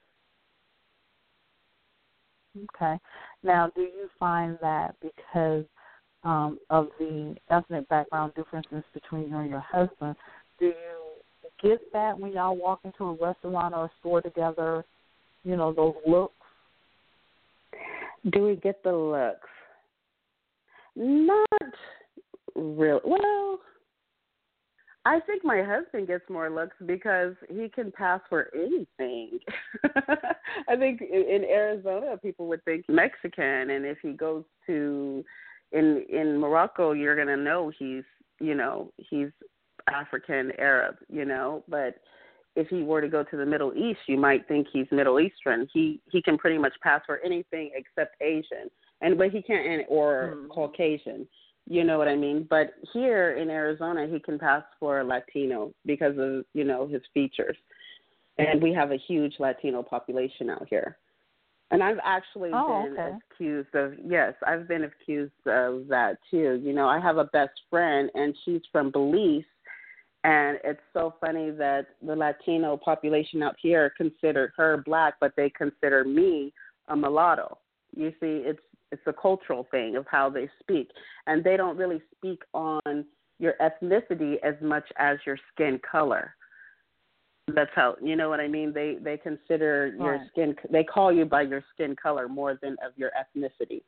[SPEAKER 3] Okay. Now, do you find that because um, of the ethnic background differences between you and your husband, do you get that when y'all walk into a restaurant or a store together, you know, those looks?
[SPEAKER 1] Do we get the looks? Not really. Well, I think my husband gets more looks because he can pass for anything. I think in Arizona, people would think Mexican, and if he goes to in in Morocco, you're gonna know he's you know he's African Arab, you know. But if he were to go to the Middle East, you might think he's Middle Eastern. He he can pretty much pass for anything except Asian, and but he can't or mm. Caucasian. You know what I mean? But here in Arizona, he can pass for Latino because of, you know, his features. And we have a huge Latino population out here. And I've actually
[SPEAKER 3] oh,
[SPEAKER 1] been
[SPEAKER 3] okay.
[SPEAKER 1] accused of, yes, I've been accused of that too. You know, I have a best friend, and she's from Belize. And it's so funny that the Latino population out here considered her black, but they consider me a mulatto. You see, it's It's a cultural thing of how they speak. And they don't really speak on your ethnicity as much as your skin color. That's how, you know what I mean? They they consider right. your skin, they call you by your skin color more than of your ethnicity.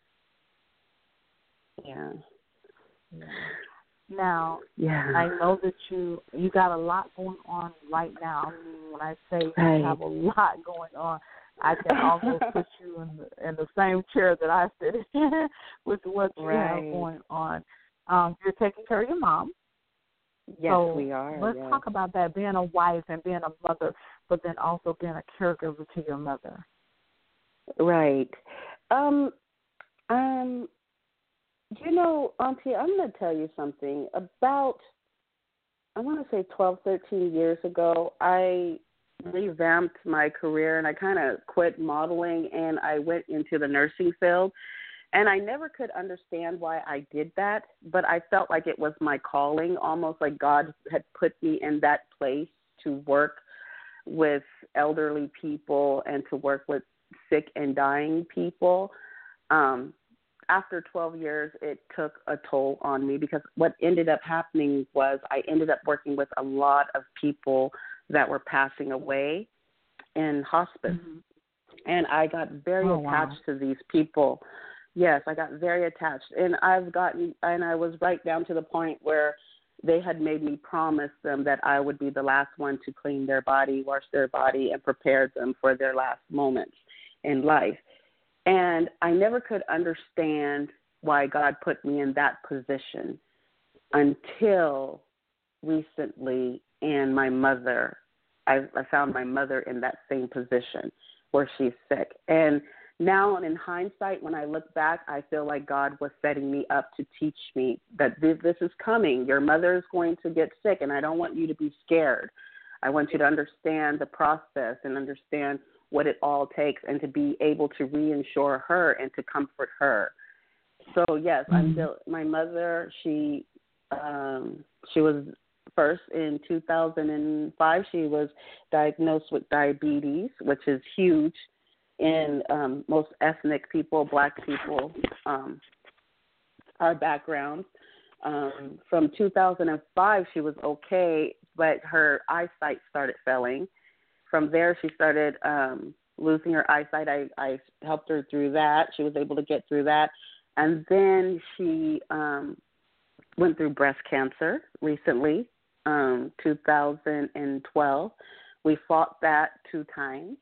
[SPEAKER 1] Yeah.
[SPEAKER 3] Now,
[SPEAKER 1] yeah.
[SPEAKER 3] I know that you you got a lot going on right now. I mean, when I say you
[SPEAKER 1] right.
[SPEAKER 3] have a lot going on, I can almost put you in the, in the same chair that I sit in with what you
[SPEAKER 1] right.
[SPEAKER 3] have going on. Um, you're taking care of your mom.
[SPEAKER 1] Yes,
[SPEAKER 3] so
[SPEAKER 1] we are.
[SPEAKER 3] Let's
[SPEAKER 1] yes.
[SPEAKER 3] talk about that, being a wife and being a mother, but then also being a caregiver to your mother.
[SPEAKER 1] Right. Um, um, you know, Auntie, I'm going to tell you something. About, I want to say twelve, thirteen years ago, I revamped my career, and I kind of quit modeling, and I went into the nursing field. And I never could understand why I did that, but I felt like it was my calling, almost like God had put me in that place to work with elderly people and to work with sick and dying people. Um, after twelve years, it took a toll on me because what ended up happening was I ended up working with a lot of people that were passing away in hospice. Mm-hmm. And I got very
[SPEAKER 3] oh,
[SPEAKER 1] attached
[SPEAKER 3] wow.
[SPEAKER 1] to these people. Yes, I got very attached. And I've gotten, and I was right down to the point where they had made me promise them that I would be the last one to clean their body, wash their body, and prepare them for their last moments in life. And I never could understand why God put me in that position until recently, and my mother, I, I found my mother in that same position where she's sick. And now, in hindsight, when I look back, I feel like God was setting me up to teach me that this, this is coming. Your mother is going to get sick, and I don't want you to be scared. I want you to understand the process and understand what it all takes and to be able to reassure her and to comfort her. So, yes, mm-hmm. I'm still, my mother, she um, she was first in two thousand five, she was diagnosed with diabetes, which is huge in um, most ethnic people, black people, um, our backgrounds. Um, from two thousand five, she was okay, but her eyesight started failing. From there, she started um, losing her eyesight. I, I helped her through that. She was able to get through that. And then she um, went through breast cancer recently, um, two thousand twelve. We fought that two times.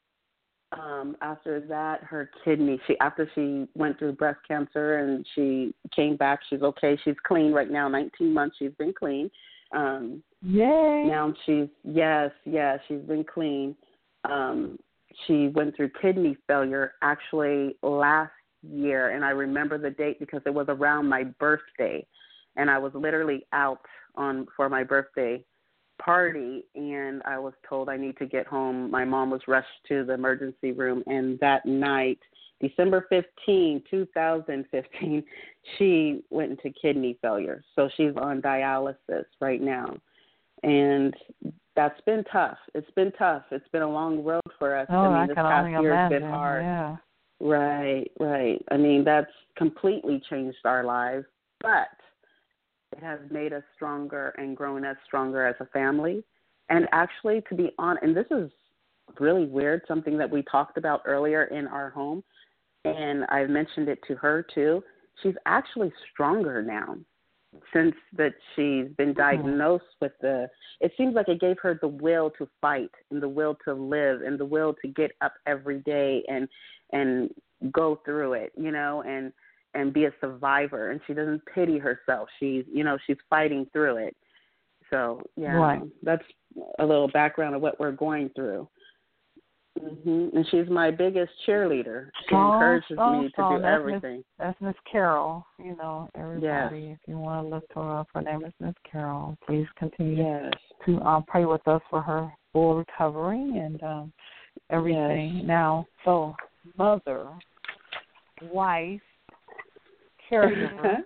[SPEAKER 1] Um, after that, her kidney, she after she went through breast cancer and she came back, she's okay. She's clean right now, nineteen months she's been clean. Um,
[SPEAKER 3] Yay.
[SPEAKER 1] Now she's, yes, yes, she's been clean. Um, she went through kidney failure actually last year, and I remember the date because it was around my birthday, and I was literally out on for my birthday party, and I was told I need to get home. My mom was rushed to the emergency room, and that night, December fifteenth, twenty fifteen, she went into kidney failure. So she's on dialysis right now, and that's been tough. It's been tough. It's been a long road for us.
[SPEAKER 3] Oh,
[SPEAKER 1] I mean,
[SPEAKER 3] I
[SPEAKER 1] this
[SPEAKER 3] can
[SPEAKER 1] past
[SPEAKER 3] only
[SPEAKER 1] year has
[SPEAKER 3] imagine.
[SPEAKER 1] been hard.
[SPEAKER 3] Yeah.
[SPEAKER 1] Right, right. I mean, that's completely changed our lives, but it has made us stronger and grown us stronger as a family. And actually, to be honest, and this is really weird, something that we talked about earlier in our home, and I mentioned it to her too, she's actually stronger now since that she's been diagnosed with the, it seems like it gave her the will to fight and the will to live and the will to get up every day and and go through it, you know, and and be a survivor. And she doesn't pity herself. She's, you know, she's fighting through it. So, yeah,
[SPEAKER 3] right.
[SPEAKER 1] That's a little background of what we're going through. Mm-hmm. And she's my biggest cheerleader. She
[SPEAKER 3] oh,
[SPEAKER 1] encourages
[SPEAKER 3] oh,
[SPEAKER 1] me to
[SPEAKER 3] oh,
[SPEAKER 1] do
[SPEAKER 3] that's
[SPEAKER 1] everything.
[SPEAKER 3] Miss, that's Miss Carol. You know, everybody,
[SPEAKER 1] yes.
[SPEAKER 3] if you want to look her up, her name is Miss Carol. Please continue
[SPEAKER 1] yes.
[SPEAKER 3] to um, pray with us for her full recovery and um, everything.
[SPEAKER 1] Yes.
[SPEAKER 3] Now, so mother, wife, caregiver,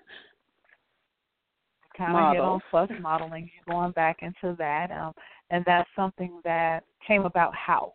[SPEAKER 3] kind of hit on plus modeling. You're going back into that, um, and that's something that came about how?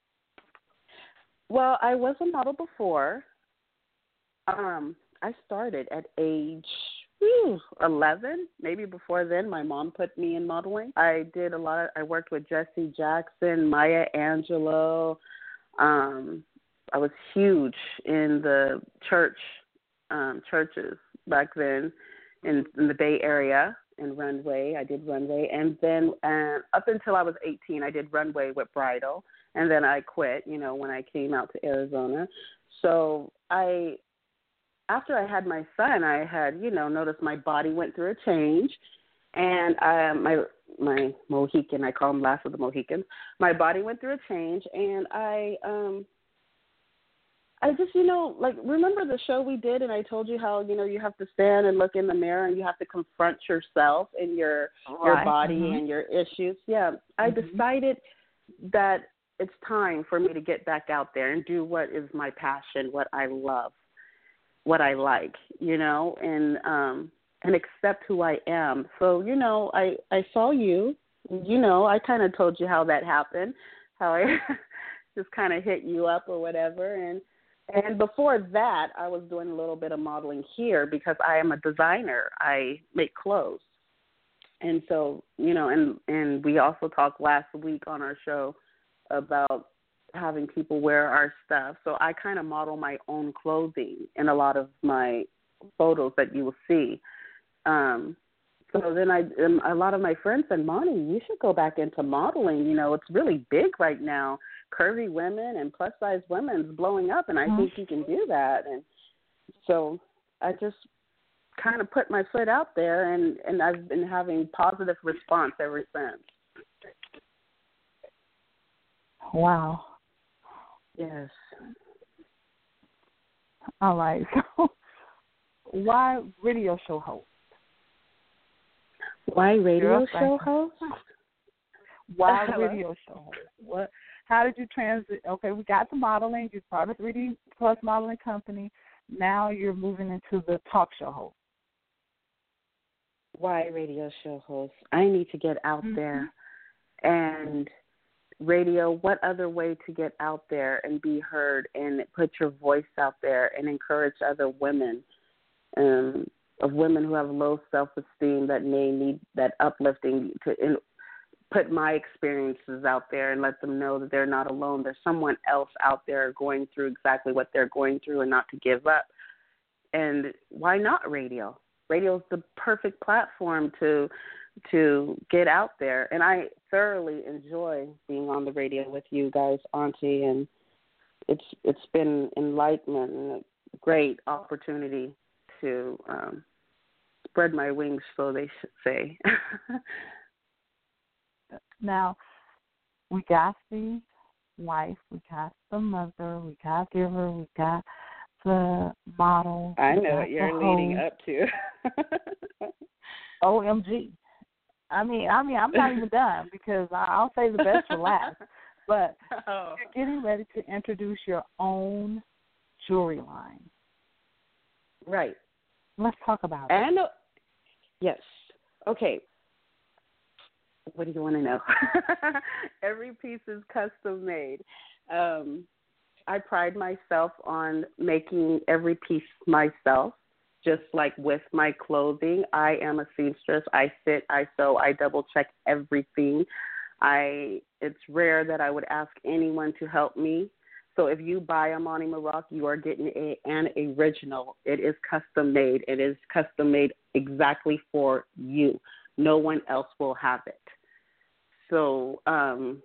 [SPEAKER 1] Well, I was a model before. Um, I started at age whew, eleven, maybe before then. My mom put me in modeling. I did a lot of, I worked with Jesse Jackson, Maya Angelou. Um, I was huge in the church, um, churches back then in, in the Bay Area. In runway, I did runway, and then uh, up until I was eighteen, I did runway with bridal, and then I quit, you know, when I came out to Arizona. So I, after I had my son, I had, you know, noticed my body went through a change, and I, my my Mohican, I call him Last of the Mohicans, my body went through a change, and I, um, I just, you know, like, remember the show we did, and I told you how, you know, you have to stand and look in the mirror and you have to confront yourself and your
[SPEAKER 3] right.
[SPEAKER 1] your body
[SPEAKER 3] mm-hmm.
[SPEAKER 1] and your issues. Yeah, I
[SPEAKER 3] mm-hmm.
[SPEAKER 1] decided that it's time for me to get back out there and do what is my passion, what I love, what I like, you know, and um, and accept who I am. So, you know, I, I saw you, you know, I kind of told you how that happened, how I just kind of hit you up or whatever, and And before that, I was doing a little bit of modeling here because I am a designer. I make clothes. And so, you know, and, and we also talked last week on our show about having people wear our stuff. So I kind of model my own clothing in a lot of my photos that you will see. Um, so then I, um, a lot of my friends said, Monty, you should go back into modeling. You know, it's really big right now. Curvy women and plus size women is blowing up, and I mm-hmm. think you can do that. And so I just kind of put my foot out there, and, and I've been having positive response ever since.
[SPEAKER 3] Wow.
[SPEAKER 1] Yes.
[SPEAKER 3] All right. So why radio show host?
[SPEAKER 1] Why radio show host?
[SPEAKER 3] Why radio show host? What? How did you transit? Okay, we got the modeling. You're part of three D Plus Modeling Company. Now you're moving into the talk show host.
[SPEAKER 1] Why radio show host? I need to get out
[SPEAKER 3] mm-hmm.
[SPEAKER 1] there. And radio, what other way to get out there and be heard and put your voice out there and encourage other women, um, of women who have low self-esteem that may need that uplifting to in, put my experiences out there and let them know that they're not alone. There's someone else out there going through exactly what they're going through, and not to give up. And why not radio? Radio is the perfect platform to to get out there. And I thoroughly enjoy being on the radio with you guys, Auntie, and it's it's been enlightenment and a great opportunity to um, spread my wings, so they should say.
[SPEAKER 3] Now, we got the wife, we got the mother, we got giver, we got the model.
[SPEAKER 1] I know what you're leading up to.
[SPEAKER 3] O M G. I mean, I mean, I'm not even done because I'll say the best for last. But oh. You're getting ready to introduce your own jewelry line.
[SPEAKER 1] Right.
[SPEAKER 3] Let's talk about
[SPEAKER 1] it.
[SPEAKER 3] And,
[SPEAKER 1] yes. Okay. What do you want to know? Every piece is custom made. Um, I pride myself on making every piece myself, just like with my clothing. I am a seamstress. I fit, I sew, I double check everything. I it's rare that I would ask anyone to help me. So if you buy a Monty Maroc, you are getting a, an original. It is custom made. It is custom made exactly for you. No one else will have it. So um,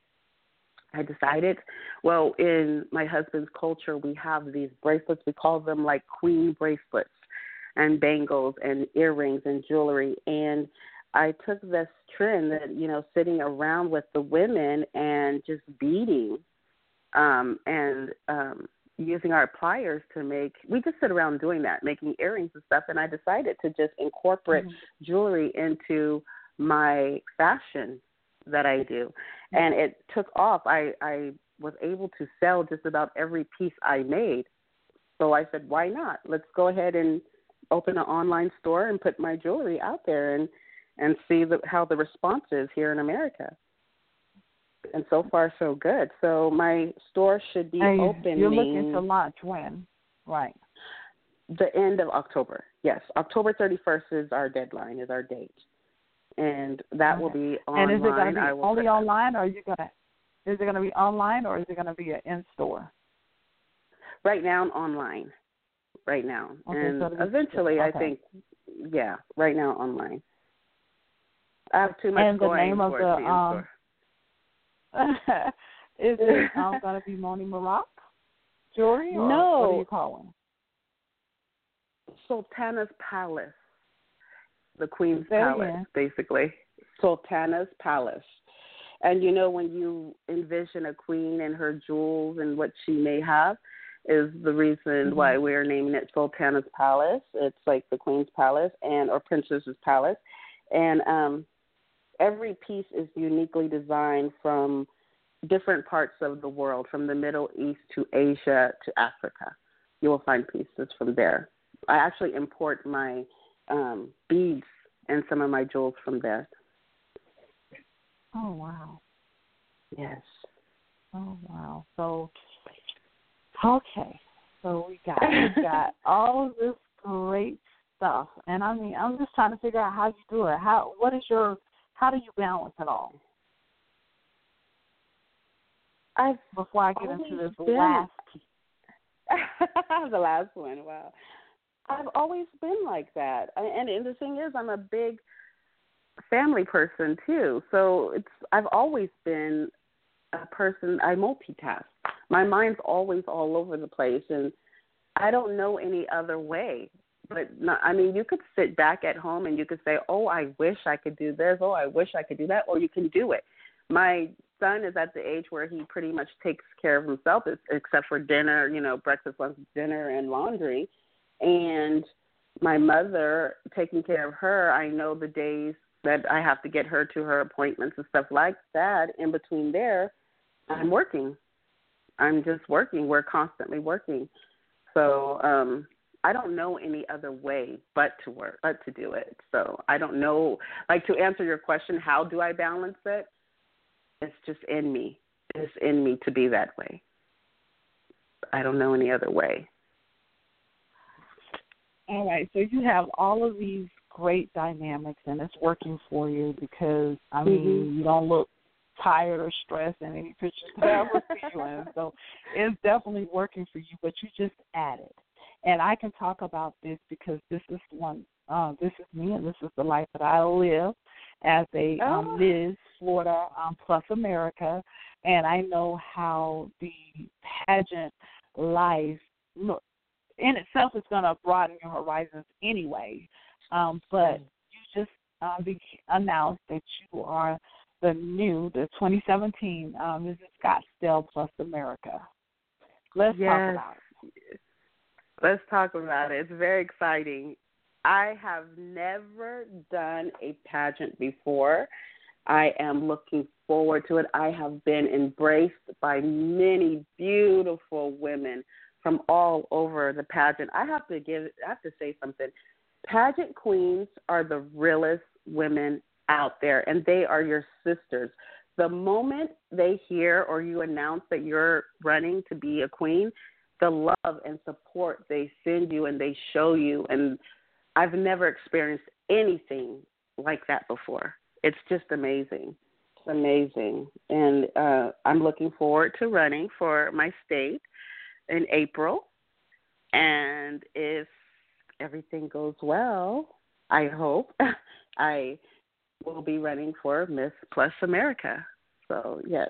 [SPEAKER 1] I decided, well, in my husband's culture, we have these bracelets. We call them like queen bracelets and bangles and earrings and jewelry. And I took this trend that, you know, sitting around with the women and just beading um, and um, using our pliers to make, we just sit around doing that, making earrings and stuff. And I decided to just incorporate mm-hmm. jewelry into my fashion that I do. And it took off. I, I was able to sell just about every piece I made. So I said, why not? Let's go ahead and open an online store and put my jewelry out there and, and see the, how the response is here in America. And so far, so good. So my store should be
[SPEAKER 3] and
[SPEAKER 1] opening.
[SPEAKER 3] You're looking to launch when? Right.
[SPEAKER 1] The end of October. Yes. October thirty-first is our deadline, is our date. And that okay. will be online.
[SPEAKER 3] And is it going to be
[SPEAKER 1] I will
[SPEAKER 3] only
[SPEAKER 1] put,
[SPEAKER 3] online, or are you going to, is it going to be online, or is it going to be an in-store?
[SPEAKER 1] Right now, online. Right now.
[SPEAKER 3] Okay,
[SPEAKER 1] and
[SPEAKER 3] so
[SPEAKER 1] eventually,
[SPEAKER 3] okay.
[SPEAKER 1] I think, yeah, right now, online. I have too much
[SPEAKER 3] and
[SPEAKER 1] going
[SPEAKER 3] the name
[SPEAKER 1] for
[SPEAKER 3] of the,
[SPEAKER 1] it to be
[SPEAKER 3] um, is it um, going to be Monty Maroc jewelry, or
[SPEAKER 1] no.
[SPEAKER 3] what are you calling?
[SPEAKER 1] Sultana's Palace. The Queen's
[SPEAKER 3] there
[SPEAKER 1] Palace, basically. Sultana's Palace. And, you know, when you envision a queen and her jewels and what she may have is the reason mm-hmm. why we're naming it Sultana's Palace. It's like the Queen's Palace and or Princess's Palace. And um, every piece is uniquely designed from different parts of the world, from the Middle East to Asia to Africa. You will find pieces from there. I actually import my um, beads and some of my jewels from there.
[SPEAKER 3] Oh, wow.
[SPEAKER 1] Yes.
[SPEAKER 3] Oh, wow. So, okay. So we got we got all of this great stuff. And, I mean, I'm just trying to figure out how you do it. How, what is your, how do you balance it all?
[SPEAKER 1] I've
[SPEAKER 3] Before I get into this
[SPEAKER 1] been,
[SPEAKER 3] last piece.
[SPEAKER 1] the last one, wow. I've always been like that. And, and the thing is, I'm a big family person, too. So it's I've always been a person, I multitask. My mind's always all over the place, and I don't know any other way. But, not, I mean, you could sit back at home and you could say, oh, I wish I could do this. Oh, I wish I could do that. Or you can do it. My son is at the age where he pretty much takes care of himself, except for dinner, you know, breakfast, lunch, dinner, and laundry. And my mother, taking care of her, I know the days that I have to get her to her appointments and stuff like that. In between there, I'm working. I'm just working. We're constantly working. So um, I don't know any other way but to work, but to do it. So I don't know, like to answer your question, how do I balance it? It's just in me. It's in me to be that way. I don't know any other way.
[SPEAKER 3] All right, so you have all of these great dynamics, and it's working for you because, I mean,
[SPEAKER 1] mm-hmm.
[SPEAKER 3] you don't look tired or stressed in any pictures that I ever see you in. So it's definitely working for you, but you just added. And I can talk about this because this is one, uh, this is me, and this is the life that I live as a
[SPEAKER 1] oh.
[SPEAKER 3] um, Miz Florida um, Plus America, and I know how the pageant life, look, in itself is going to broaden your horizons anyway. Um, but you just uh, be announced that you are the new, the twenty seventeen um, Missus Scottsdale Plus America. Let's
[SPEAKER 1] yes.
[SPEAKER 3] talk about it.
[SPEAKER 1] Let's talk about it. It's very exciting. I have never done a pageant before. I am looking forward to it. I have been embraced by many beautiful women from all over the pageant. I have to give, I have to say something. Pageant queens are the realest women out there, and they are your sisters. The moment they hear or you announce that you're running to be a queen, the love and support they send you and they show you, and I've never experienced anything like that before. It's just amazing. It's amazing. And uh, I'm looking forward to running for my state in April. And if everything goes well, I hope, I will be running for Miss Plus America. So, yes.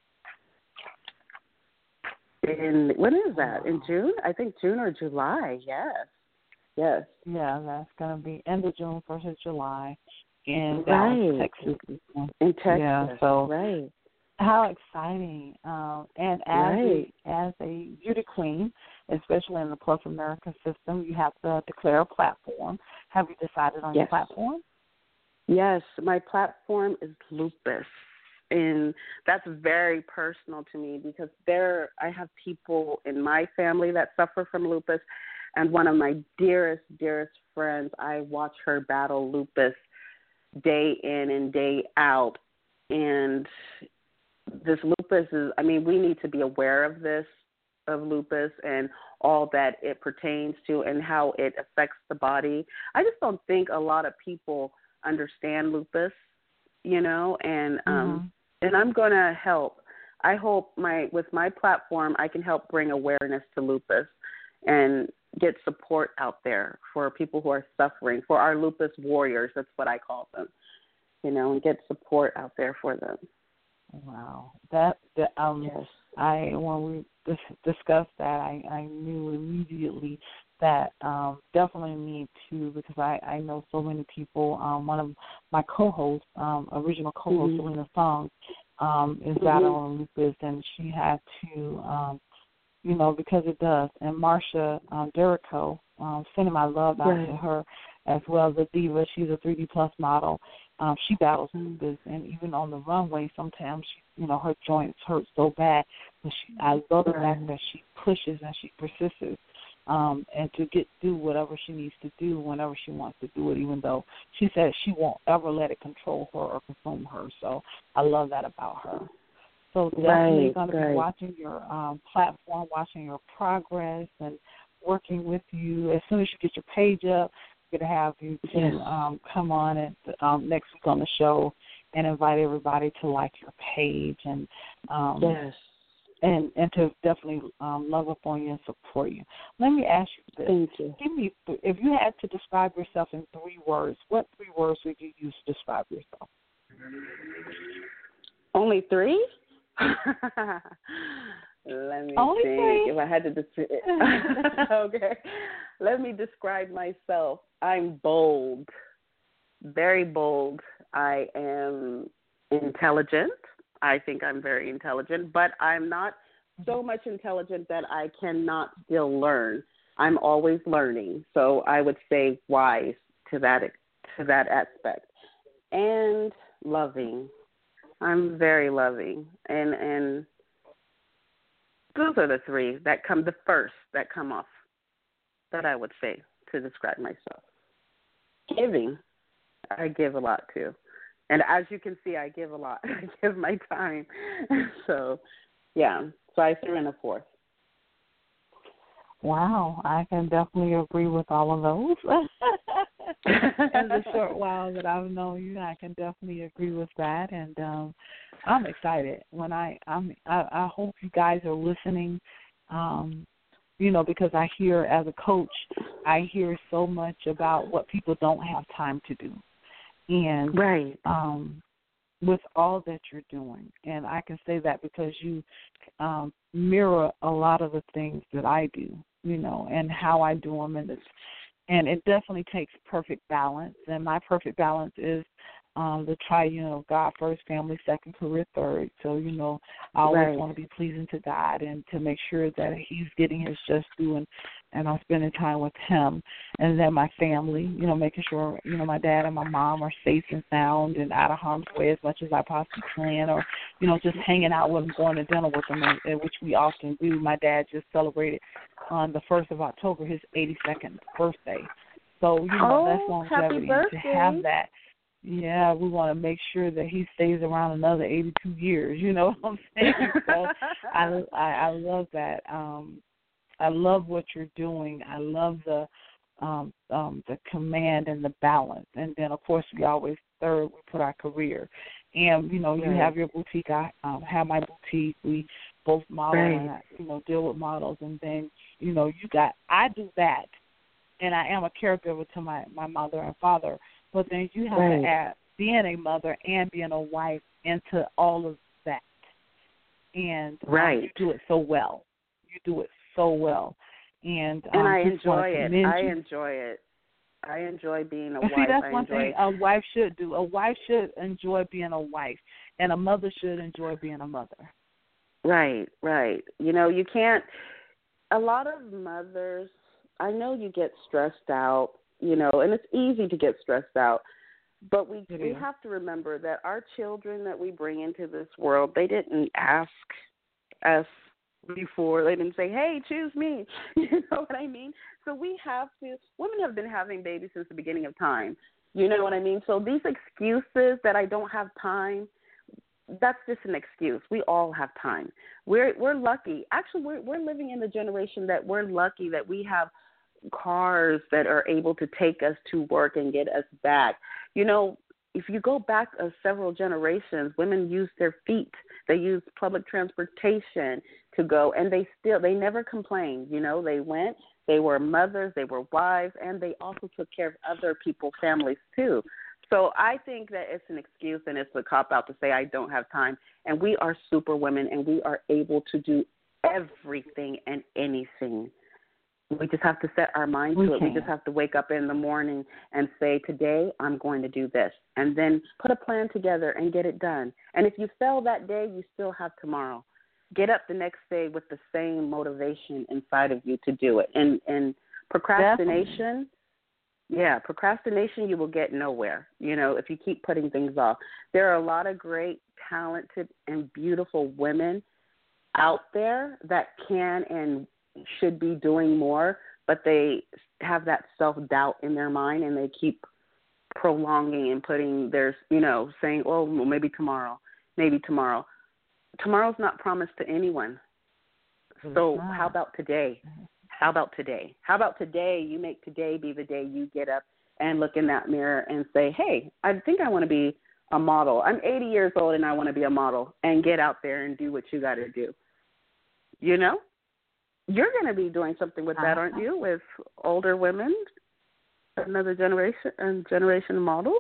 [SPEAKER 1] In, when is that? In June? I think June or July, yes. Yes.
[SPEAKER 3] Yeah, that's going to be end of June, first of July in
[SPEAKER 1] right.
[SPEAKER 3] Dallas, Texas.
[SPEAKER 1] In Texas,
[SPEAKER 3] yeah, so
[SPEAKER 1] right.
[SPEAKER 3] How exciting. Um, and as,
[SPEAKER 1] right.
[SPEAKER 3] a, as a beauty queen, especially in the Plus America system, you have to declare a platform. Have you decided on
[SPEAKER 1] yes.
[SPEAKER 3] your platform?
[SPEAKER 1] Yes, my platform is lupus. And that's very personal to me because there I have people in my family that suffer from lupus. And one of my dearest, dearest friends, I watch her battle lupus day in and day out. And this lupus is, I mean, we need to be aware of this, of lupus and all that it pertains to and how it affects the body. I just don't think a lot of people understand lupus, you know, and um, mm-hmm. and I'm going to help. I hope my with my platform I can help bring awareness to lupus and get support out there for people who are suffering, for our lupus warriors. That's what I call them, you know, and get support out there for them.
[SPEAKER 3] Wow, that, that um,
[SPEAKER 1] yes.
[SPEAKER 3] I when we dis- discussed that, I, I knew immediately that um, definitely need to because I, I know so many people. Um, one of my co-hosts, um, original co-host, mm-hmm. Selena Song, um, is mm-hmm. battling lupus, and she had to. Um, You know, because it does. And Marsha um, Derrico, um, sending my love out right. to her as well as a diva. She's a three D plus model. Um, she battles mm. lupus, and even on the runway, sometimes she, you know, her joints hurt so bad. But she, I love the right. fact that she pushes and she persists, um, and to get do whatever she needs to do whenever she wants to do it. Even though she says she won't ever let it control her or consume her. So I love that about her. So definitely
[SPEAKER 1] right,
[SPEAKER 3] going to
[SPEAKER 1] right.
[SPEAKER 3] be watching your um, platform, watching your progress, and working with you. As soon as you get your page up, we're going to have you to
[SPEAKER 1] yes.
[SPEAKER 3] um, come on at, um, next week on the show and invite everybody to like your page and um,
[SPEAKER 1] yes.
[SPEAKER 3] and and to definitely um, love up on you and support you. Let me ask you this.
[SPEAKER 1] Thank you.
[SPEAKER 3] Give me, if you had to describe yourself in three words, what three words would you use to describe yourself?
[SPEAKER 1] Only three? Let me
[SPEAKER 3] Only
[SPEAKER 1] think.
[SPEAKER 3] three.
[SPEAKER 1] If I had to describe, okay. Let me describe myself. I'm bold, very bold. I am intelligent. I think I'm very intelligent, but I'm not so much intelligent that I cannot still learn. I'm always learning. So I would say wise to that to that aspect, and loving. I'm very loving, and and those are the three that come, the first that come off that I would say to describe myself. Giving, I give a lot too, and as you can see, I give a lot. I give my time, so yeah. So I threw in a fourth.
[SPEAKER 3] Wow, I can definitely agree with all of those. In the short while that I've known you, I can definitely agree with that, and um, I'm excited. When I I'm I, I hope you guys are listening, um, you know, because I hear as a coach, I hear so much about what people don't have time to do, and
[SPEAKER 1] right.
[SPEAKER 3] Um, with all that you're doing, and I can say that because you um, mirror a lot of the things that I do, you know, and how I do them, and it's, and it definitely takes perfect balance, and my perfect balance is um, the triune of God first, family second, career third. So, you know, I always
[SPEAKER 1] Right.
[SPEAKER 3] want to be pleasing to God and to make sure that He's getting His just due, and, and I'm spending time with Him. And then my family, you know, making sure, you know, my dad and my mom are safe and sound and out of harm's way as much as I possibly can, or, you know, just hanging out with them, going to dinner with them, and, and which we often do. My dad just celebrated on the first of October his eighty-second birthday. So, you know,
[SPEAKER 1] oh,
[SPEAKER 3] that's longevity. And to have that, yeah, we want to make sure that he stays around another eighty-two years. You know what I'm saying? So I, I, I love that. Um, I love what you're doing. I love the um, um, the command and the balance. And then, of course, we always third we put our career. And you know, you
[SPEAKER 1] right.
[SPEAKER 3] have your boutique. I um, have my boutique. We both model
[SPEAKER 1] right.
[SPEAKER 3] and I, you know, deal with models. And then, you know, you got I do that, and I am a caregiver to my my mother and father. But then you have
[SPEAKER 1] right.
[SPEAKER 3] to add being a mother and being a wife into all of that. And
[SPEAKER 1] right.
[SPEAKER 3] um, you do it so well. You do it so well. And, um,
[SPEAKER 1] and I
[SPEAKER 3] just
[SPEAKER 1] enjoy it. I
[SPEAKER 3] you.
[SPEAKER 1] enjoy it. I enjoy being a
[SPEAKER 3] and
[SPEAKER 1] wife.
[SPEAKER 3] See, that's
[SPEAKER 1] I
[SPEAKER 3] one
[SPEAKER 1] enjoy
[SPEAKER 3] thing a wife should do. A wife should enjoy being a wife, and a mother should enjoy being a mother.
[SPEAKER 1] Right, right. You know, you can't – a lot of mothers, I know you get stressed out, you know, and it's easy to get stressed out. But we
[SPEAKER 3] It
[SPEAKER 1] we
[SPEAKER 3] is.
[SPEAKER 1] have to remember that our children that we bring into this world, they didn't ask us before. They didn't say, hey, choose me. You know what I mean? So we have to – women have been having babies since the beginning of time. You know what I mean? So these excuses that I don't have time, that's just an excuse. We all have time. We're we're lucky. Actually, we're we're living in the generation that we're lucky that we have cars that are able to take us to work and get us back. You know, if you go back uh, several generations, women used their feet. They used public transportation to go, and they still, they never complained. You know, they went, they were mothers, they were wives, and they also took care of other people's families too. So I think that it's an excuse and it's a cop-out to say I don't have time. And we are super women, and we are able to do everything and anything. We just have to set our mind
[SPEAKER 3] we
[SPEAKER 1] to it.
[SPEAKER 3] can.
[SPEAKER 1] We just have to wake up in the morning and say, today I'm going to do this, and then put a plan together and get it done. And if you fail that day, you still have tomorrow. Get up the next day with the same motivation inside of you to do it. And, and procrastination, Definitely. yeah, procrastination, you will get nowhere, you know, if you keep putting things off. There are a lot of great, talented, and beautiful women out there that can and should be doing more, but they have that self-doubt in their mind, and they keep prolonging and putting their, you know, saying, oh, well, maybe tomorrow, maybe tomorrow. Tomorrow's not promised to anyone. So how about today? How about today? How about today you make today be the day you get up and look in that mirror and say, hey, I think I want to be a model. I'm eighty years old and I want to be a model, and get out there and do what you got to do. You know? You're going to be doing something with that, aren't you, with older women, another generation and generation of models?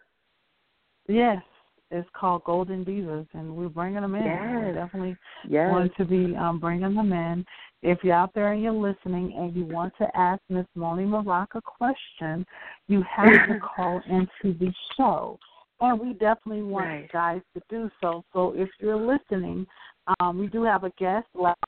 [SPEAKER 3] Yes, it's called Golden Divas, and we're bringing them in.
[SPEAKER 1] Yes.
[SPEAKER 3] We're definitely
[SPEAKER 1] yes.
[SPEAKER 3] going to be um, bringing them in. If you're out there and you're listening and you want to ask Miss Moni Maroc a question, you have to call into the show. And we definitely want
[SPEAKER 1] right.
[SPEAKER 3] you guys to do so. So if you're listening, um, we do have a guest.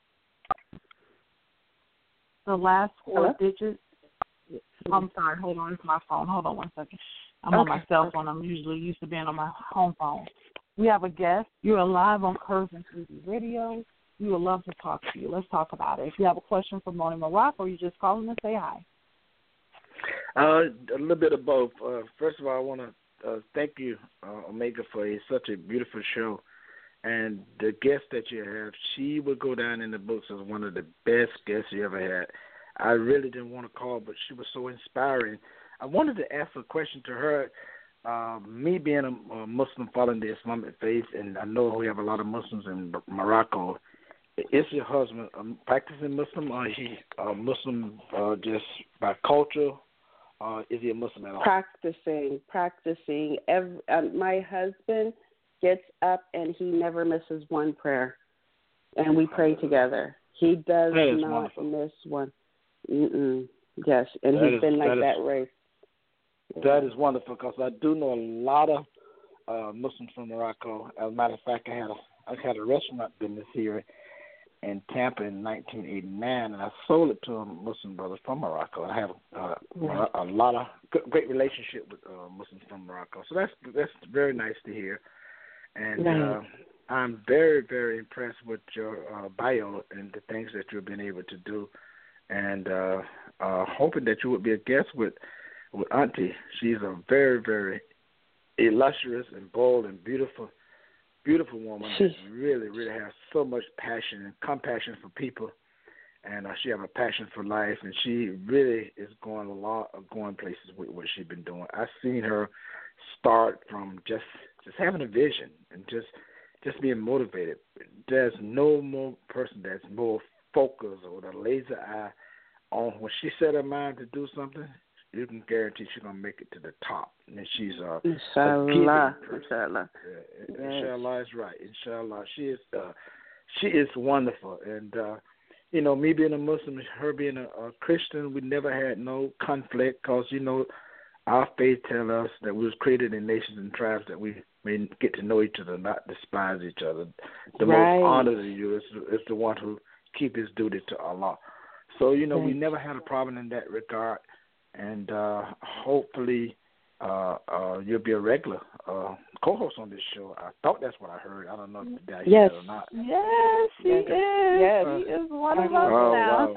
[SPEAKER 3] The last four Hello? digits. I'm sorry. Hold on. It's my phone. Hold on one second. I'm okay. on my cell phone. I'm usually used to being on my home phone. We have a guest. You're live on Curves and three D Radio. We would love to talk to you. Let's talk about it. If you have a question for Moni Maroc, or you just call in and say hi.
[SPEAKER 5] Uh, a little bit of both. Uh, first of all, I want to uh, thank you, uh, Omega, for a, such a beautiful show. And the guest that you have, she would go down in the books as one of the best guests you ever had. I really didn't want to call, but she was so inspiring. I wanted to ask a question to her. Uh, me being a, a Muslim following the Islamic faith, and I know we have a lot of Muslims in Morocco. Is your husband a practicing Muslim, or is he a Muslim uh, just by culture, or is he a Muslim at all?
[SPEAKER 1] Practicing, practicing. Every, um, my husband gets up and he never misses one prayer, and we pray together. He does not wonderful. miss one. Mm-mm. Yes, and
[SPEAKER 5] that
[SPEAKER 1] he's
[SPEAKER 5] is,
[SPEAKER 1] been like
[SPEAKER 5] that,
[SPEAKER 1] that way.
[SPEAKER 5] That is wonderful because I do know a lot of uh, Muslims from Morocco. As a matter of fact, I had a I had a restaurant business here in Tampa in nineteen eighty-nine, and I sold it to a Muslim brothers from Morocco. I have uh, right. a, a lot of good, great relationship with uh, Muslims from Morocco. So that's that's very nice to hear, and right. uh, I'm very very impressed with your uh, bio and the things that you've been able to do, and uh, uh, hoping that you would be a guest with. With Auntie. She's a very, very illustrious and bold and beautiful, beautiful woman that really, really has so much passion and compassion for people, and uh, she has a passion for life, and she really is going a lot of going places with what she's been doing. I've seen her start from just just having a vision and just just being motivated. There's no more person that's more focused or with a laser eye on when she set her mind to do something. You can guarantee she's gonna make it to the top, and she's uh,
[SPEAKER 1] Inshallah, Inshallah,
[SPEAKER 5] yeah, yes. Inshallah is right. Inshallah, she is uh, she is wonderful, and uh, you know, me being a Muslim, her being a, a Christian, we never had no conflict because you know, our faith tells us that we was created in nations and tribes that we may get to know each other, not despise each other. The right. most honor to you is is the one who keep his duty to Allah. So you know, right. we never had a problem in that regard. And uh, hopefully uh, uh, you'll be a regular uh, co-host on this show. I thought that's what I heard. I don't know if that
[SPEAKER 3] yes.
[SPEAKER 5] is or not.
[SPEAKER 3] Yes, he is. Yes. He is one of us
[SPEAKER 5] oh,
[SPEAKER 3] now.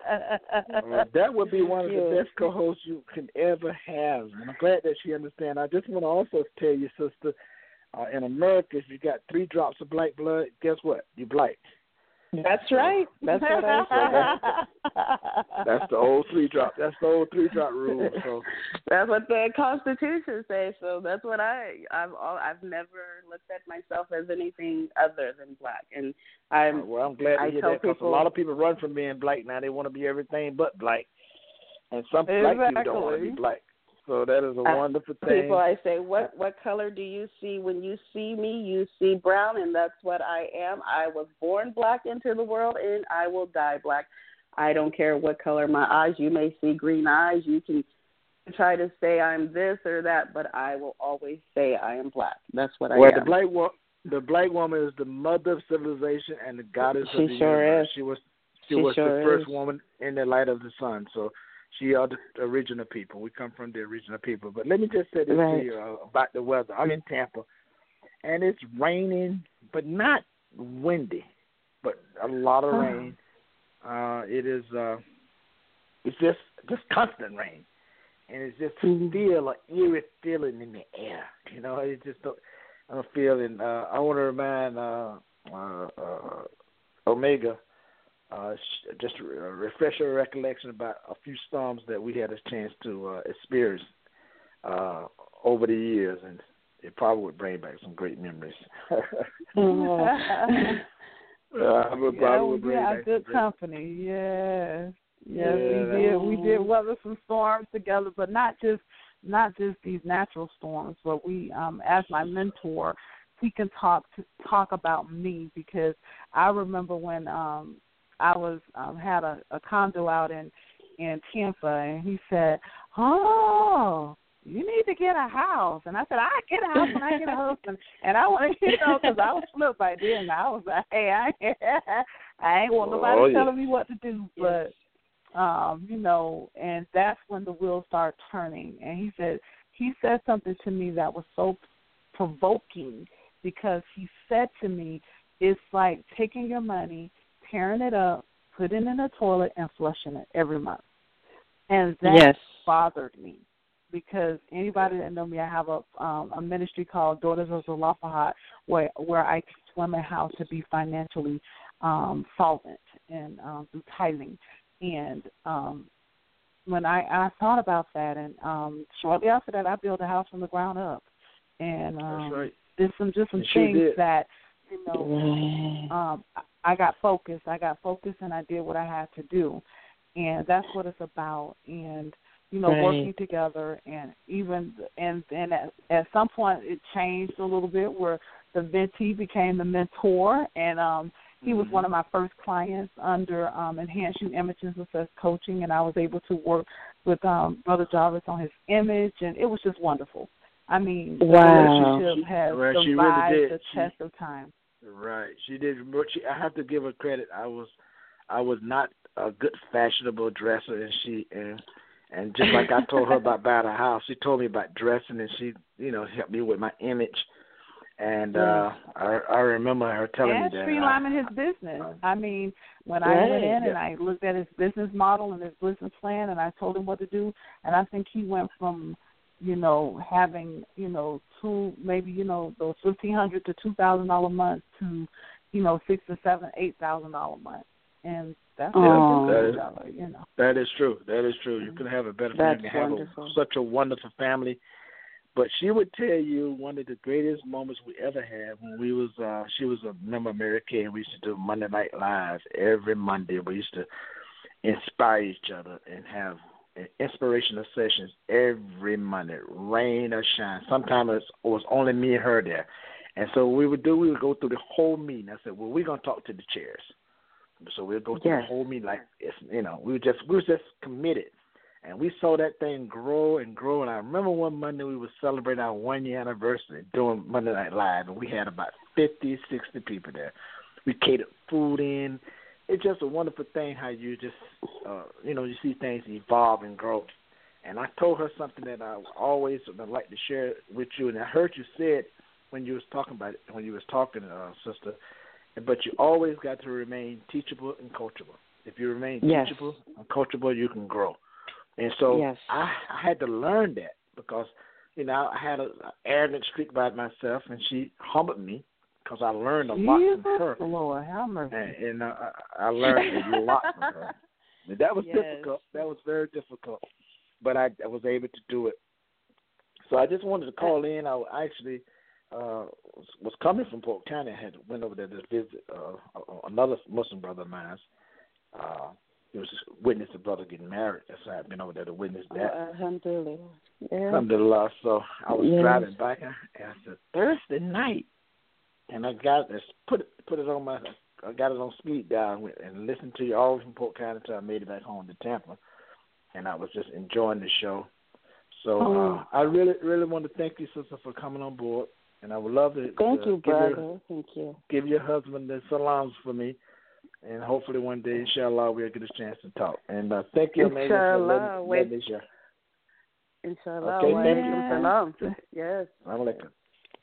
[SPEAKER 5] Wow. well, that would be one of the best co-hosts you can ever have. And I'm glad that she understands. I just want to also tell you, sister, uh, in America, if you got three drops of black blood, guess what? You're black.
[SPEAKER 1] That's right. That's what I said.
[SPEAKER 5] That's the old three drop. That's the old three drop rule. So
[SPEAKER 1] that's what the Constitution says. So that's what I I've all, I've never looked at myself as anything other than black. And I'm
[SPEAKER 5] uh, well. I'm glad to
[SPEAKER 1] I
[SPEAKER 5] hear that because
[SPEAKER 1] people,
[SPEAKER 5] a lot of people run from being black now. They want to be everything but black, and some
[SPEAKER 3] exactly.
[SPEAKER 5] black people don't want to be black. So that is a
[SPEAKER 1] I,
[SPEAKER 5] wonderful thing.
[SPEAKER 1] People, I say, what what color do you see when you see me? You see brown, and that's what I am. I was born black into the world, and I will die black. I don't care what color my eyes. You may see green eyes. You can try to say I'm this or that, but I will always say I am black. That's what I
[SPEAKER 5] well,
[SPEAKER 1] am.
[SPEAKER 5] Well, the black wo- the black woman is the mother of civilization and the goddess
[SPEAKER 1] she
[SPEAKER 5] of the
[SPEAKER 1] sure
[SPEAKER 5] universe.
[SPEAKER 1] Is.
[SPEAKER 5] She was she,
[SPEAKER 1] she
[SPEAKER 5] was
[SPEAKER 1] sure
[SPEAKER 5] the first
[SPEAKER 1] is.
[SPEAKER 5] woman in the light of the sun. So. She are the original people. We come from the original people. But let me just say this
[SPEAKER 1] right.
[SPEAKER 5] to you uh, about the weather. I'm in Tampa, and it's raining, but not windy, but a lot of oh. rain. Uh, it is. Uh, it's just just constant rain, and it's just mm-hmm. feel an eerie feeling in the air. You know, it's just a, a feeling. Uh, I want to remind uh, uh, uh, Omega. Uh, just a refresh your recollection about a few storms that we had a chance to uh, experience uh, over the years, and it probably would bring back some great memories.
[SPEAKER 3] mm-hmm.
[SPEAKER 5] uh, would
[SPEAKER 3] yeah, we had good company. Yes, yes, yeah, we did. We did weather some storms together, but not just not just these natural storms. But we, um, as my mentor, he can talk to, talk about me because I remember when. Um, I was um, had a, a condo out in, in Tampa, and he said, "Oh, you need to get a house." And I said, "I get a house when I get a husband." And I want to, you know, because I was flipped by then. I was like, "Hey, I, I ain't want nobody oh, yeah. telling me what to do." But, um, you know, and that's when the wheels start turning. And he said, he said something to me that was so provoking because he said to me, "It's like taking your money, tearing it up, putting it in the toilet, and flushing it every month." And that
[SPEAKER 1] yes.
[SPEAKER 3] bothered me because anybody that know me, I have a um, a ministry called Daughters of Zalafahat where where I teach women how to be financially um, solvent and um, through tithing. And um, when I, I thought about that, and um, shortly after that, I built a house from the ground up. And um,
[SPEAKER 5] That's right.
[SPEAKER 3] there's some just some
[SPEAKER 5] And she
[SPEAKER 3] things
[SPEAKER 5] did.
[SPEAKER 3] that, you know, um, I got focused. I got focused, and I did what I had to do. And that's what it's about. And, you know,
[SPEAKER 1] right.
[SPEAKER 3] working together, and even, and, and at, at some point it changed a little bit where the mentee became the mentor, and um, he was one of my first clients under um, Enhanced Youth Image and Success Coaching, and I was able to work with um, Brother Jarvis on his image, and it was just wonderful. I mean,
[SPEAKER 1] wow.
[SPEAKER 3] the relationship has
[SPEAKER 5] well, she
[SPEAKER 3] survived
[SPEAKER 5] really did.
[SPEAKER 3] the
[SPEAKER 5] She,
[SPEAKER 3] test of time.
[SPEAKER 5] Right, she did. She, I have to give her credit. I was, I was not a good fashionable dresser, and she and and just like I told her about buying a house, she told me about dressing, and she, you know, helped me with my image. And uh, I, I remember her telling
[SPEAKER 3] and
[SPEAKER 5] me that.
[SPEAKER 3] streamlining
[SPEAKER 5] I,
[SPEAKER 3] his business.
[SPEAKER 5] Uh,
[SPEAKER 3] I mean, when
[SPEAKER 1] right.
[SPEAKER 3] I went in
[SPEAKER 5] yeah.
[SPEAKER 3] and I looked at his business model and his business plan, and I told him what to do, and I think he went from, you know, having, you know, two, maybe, you know, those fifteen hundred to two thousand dollar months to, you know, six to seven, eight thousand dollar month, and that's what
[SPEAKER 1] Oh.
[SPEAKER 3] we do
[SPEAKER 5] That
[SPEAKER 3] with
[SPEAKER 5] is-
[SPEAKER 3] each other, you know.
[SPEAKER 5] That is true. That is true. You can have a better
[SPEAKER 1] That's
[SPEAKER 5] family, have a,
[SPEAKER 1] wonderful.
[SPEAKER 5] such a wonderful family. But she would tell you one of the greatest moments we ever had when we was. Uh, she was a member of Mary Kay, and we used to do Monday Night Live every Monday. We used to inspire each other and have inspirational sessions every Monday, rain or shine. Sometimes it was only me and her there. And so what we would do, we would go through the whole meeting. I said, well, we're going to talk to the chairs. So we'll go through
[SPEAKER 1] Yes.
[SPEAKER 5] the whole meeting like, it's, you know, we were just we were just committed. And we saw that thing grow and grow. And I remember one Monday we were celebrating our one-year anniversary doing Monday Night Live, and we had about fifty, sixty people there. We catered food in. It's just a wonderful thing how you just, uh, you know, you see things evolve and grow. And I told her something that I always would like to share with you, and I heard you say it when you was talking about it, when you was talking, uh, sister, but you always got to remain teachable and coachable. If you remain
[SPEAKER 1] Yes.
[SPEAKER 5] teachable and coachable, you can grow. And so
[SPEAKER 1] yes.
[SPEAKER 5] I, I had to learn that because, you know, I had an arrogant streak about myself, and she humbled me because I learned a lot
[SPEAKER 3] Jesus,
[SPEAKER 5] from her.
[SPEAKER 3] Lord, have mercy.
[SPEAKER 5] And, and uh, I learned a lot from her. And that was
[SPEAKER 1] Yes.
[SPEAKER 5] difficult. That was very difficult. But I, I was able to do it. So I just wanted to call in. I actually uh, was, was coming from Polk County. I had went over there to visit uh, another Muslim brother of mine. Uh, It was just witness a brother getting married. That's why I've been over there to witness that.
[SPEAKER 1] Oh, alhamdulillah. Yeah.
[SPEAKER 5] Alhamdulillah. So I was
[SPEAKER 1] Yes.
[SPEAKER 5] driving back, and I said Thursday night, and I got this put it put it on my I got it on speed dial and listened to you all from Polk County until I made it back home to Tampa, and I was just enjoying the show. So
[SPEAKER 1] Oh.
[SPEAKER 5] uh, I really really want to thank you, sister, for coming on board, and I would love to
[SPEAKER 1] Thank
[SPEAKER 5] uh,
[SPEAKER 1] you,
[SPEAKER 5] give
[SPEAKER 1] brother.
[SPEAKER 5] your,
[SPEAKER 1] Thank you.
[SPEAKER 5] give your husband the salams for me. And hopefully one day, inshallah, we'll get a chance to talk. And uh, thank you, Amanda, for
[SPEAKER 1] Inshallah.
[SPEAKER 5] letting,
[SPEAKER 1] Wait.
[SPEAKER 5] letting me share.
[SPEAKER 1] Inshallah.
[SPEAKER 5] Okay,
[SPEAKER 1] Wa
[SPEAKER 5] thank
[SPEAKER 3] you.
[SPEAKER 1] alaikum salam. Yes.
[SPEAKER 5] Assalamu alaikum.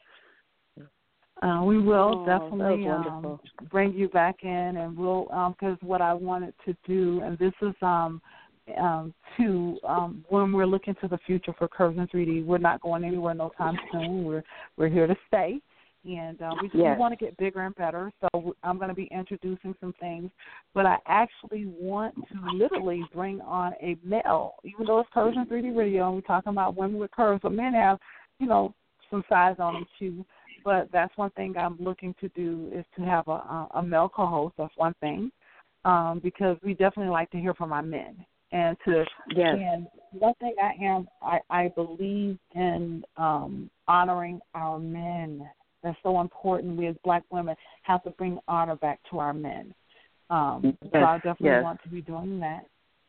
[SPEAKER 3] Uh, we will
[SPEAKER 1] Oh, that
[SPEAKER 3] definitely
[SPEAKER 1] was
[SPEAKER 3] um,
[SPEAKER 1] wonderful.
[SPEAKER 3] bring you back in, and we'll because um, what I wanted to do, and this is um, um, to um, when we're looking to the future for Curves in three D, we're not going anywhere no time soon. We're we're here to stay, and uh, we,
[SPEAKER 1] Yes.
[SPEAKER 3] we want to get bigger and better. So I'm going to be introducing some things, but I actually want to literally bring on a male, even though it's Curves in three D radio, and we're talking about women with curves, but men have, you know, some size on them too. But that's one thing I'm looking to do is to have a, a male co-host. That's one thing, um, because we definitely like to hear from our men. And to
[SPEAKER 1] Yes.
[SPEAKER 3] and one thing I am, I, I believe in um, honoring our men. That's so important. We as black women have to bring honor back to our men. Um,
[SPEAKER 1] Yes.
[SPEAKER 3] So I definitely
[SPEAKER 1] Yes.
[SPEAKER 3] want to be doing that.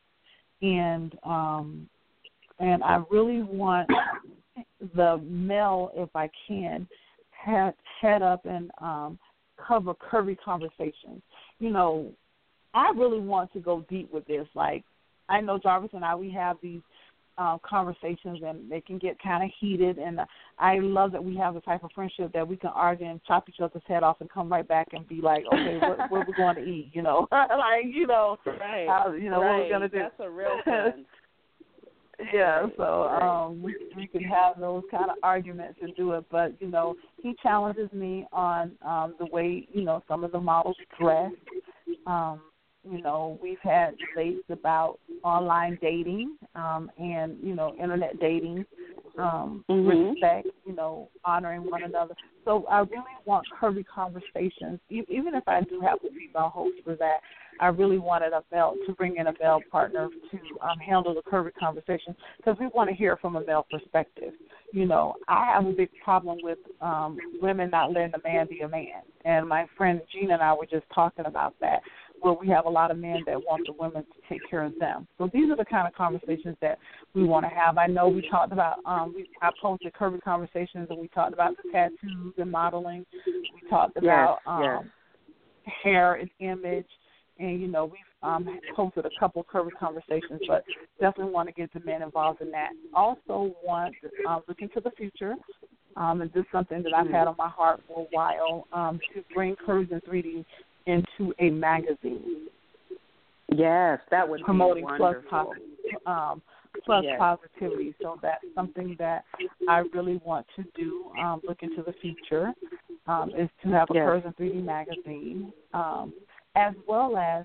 [SPEAKER 3] And um, and I really want the male, if I can, head, head up and um, cover curvy conversations. You know, I really want to go deep with this. Like, I know Jarvis and I, we have these uh, conversations, and they can get kind of heated. And I love that we have the type of friendship that we can argue and chop each other's head off and come right back and be like, okay, what, what we're going to eat, you know? like, you know,
[SPEAKER 1] Right.
[SPEAKER 3] how, you know,
[SPEAKER 1] right.
[SPEAKER 3] what we're going to do.
[SPEAKER 1] That's a real friend.
[SPEAKER 3] Yeah, so
[SPEAKER 1] Right.
[SPEAKER 3] um, we we could have those kind of arguments and do it. But, you know, he challenges me on um, the way, you know, some of the models dress. Um, You know, we've had debates about online dating um, and, you know, internet dating, um,
[SPEAKER 1] mm-hmm.
[SPEAKER 3] respect, you know, honoring one another. So I really want curvy conversations, e- even if I do have a female host for that. I really wanted a male to bring in a male partner to um, handle the curvy conversation because we want to hear from a male perspective. You know, I have a big problem with um, women not letting a man be a man. And my friend Gina and I were just talking about that, where we have a lot of men that want the women to take care of them. So these are the kind of conversations that we want to have. I know we talked about, um, we, I posted curvy conversations, and we talked about the tattoos and modeling. We talked about
[SPEAKER 1] yes,
[SPEAKER 3] um,
[SPEAKER 1] yes.
[SPEAKER 3] hair and image. And, you know, we've um, posted a couple of curvy conversations, but definitely want to get the men involved in that. Also want to uh, look into the future, um, and this is something that I've had on my heart for a while, um, to bring Curves in three D into a magazine.
[SPEAKER 1] Yes, that would
[SPEAKER 3] promoting
[SPEAKER 1] be wonderful.
[SPEAKER 3] plus, um, plus
[SPEAKER 1] yes.
[SPEAKER 3] positivity. So that's something that I really want to do, um, look into the future, um, is to have a
[SPEAKER 1] yes.
[SPEAKER 3] Curves in three D magazine. Um, as well as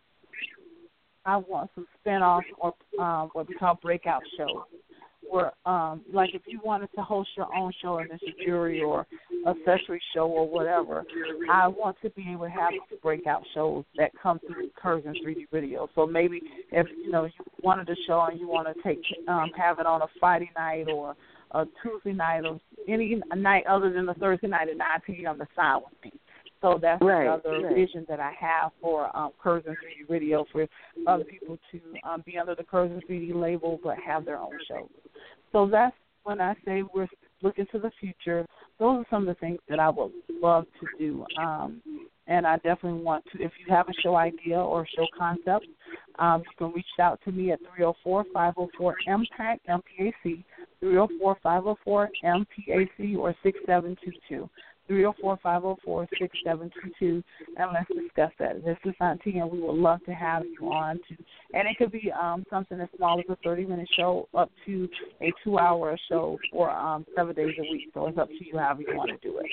[SPEAKER 3] I want some spin-offs or um, what we call breakout shows. Where, um, like if you wanted to host your own show and it's a jury or accessory show or whatever, I want to be able to have breakout shows that come through Curves in three D video. So maybe if, you know, you wanted a show and you want to take um, have it on a Friday night or a Tuesday night or any night other than the Thursday night at nine p.m. on the side with me. So that's
[SPEAKER 1] right,
[SPEAKER 3] another
[SPEAKER 1] right.
[SPEAKER 3] vision that I have for um, Curves in three D Radio for other people to um, be under the Curves in three D label but have their own shows. So that's when I say we're looking to the future. Those are some of the things that I would love to do. Um, and I definitely want to, if you have a show idea or show concept, um, you can reach out to me at three oh four, five oh four, M P A C, M P A C, three oh four, five oh four, M P A C, or six seven two two. three oh four, five oh four, six seven two two, and let's discuss that. This is Auntie, and we would love to have you on. To, and it could be um, something as small as a thirty-minute show up to a two-hour show for um, seven days a week. So it's up to you however you want to do it.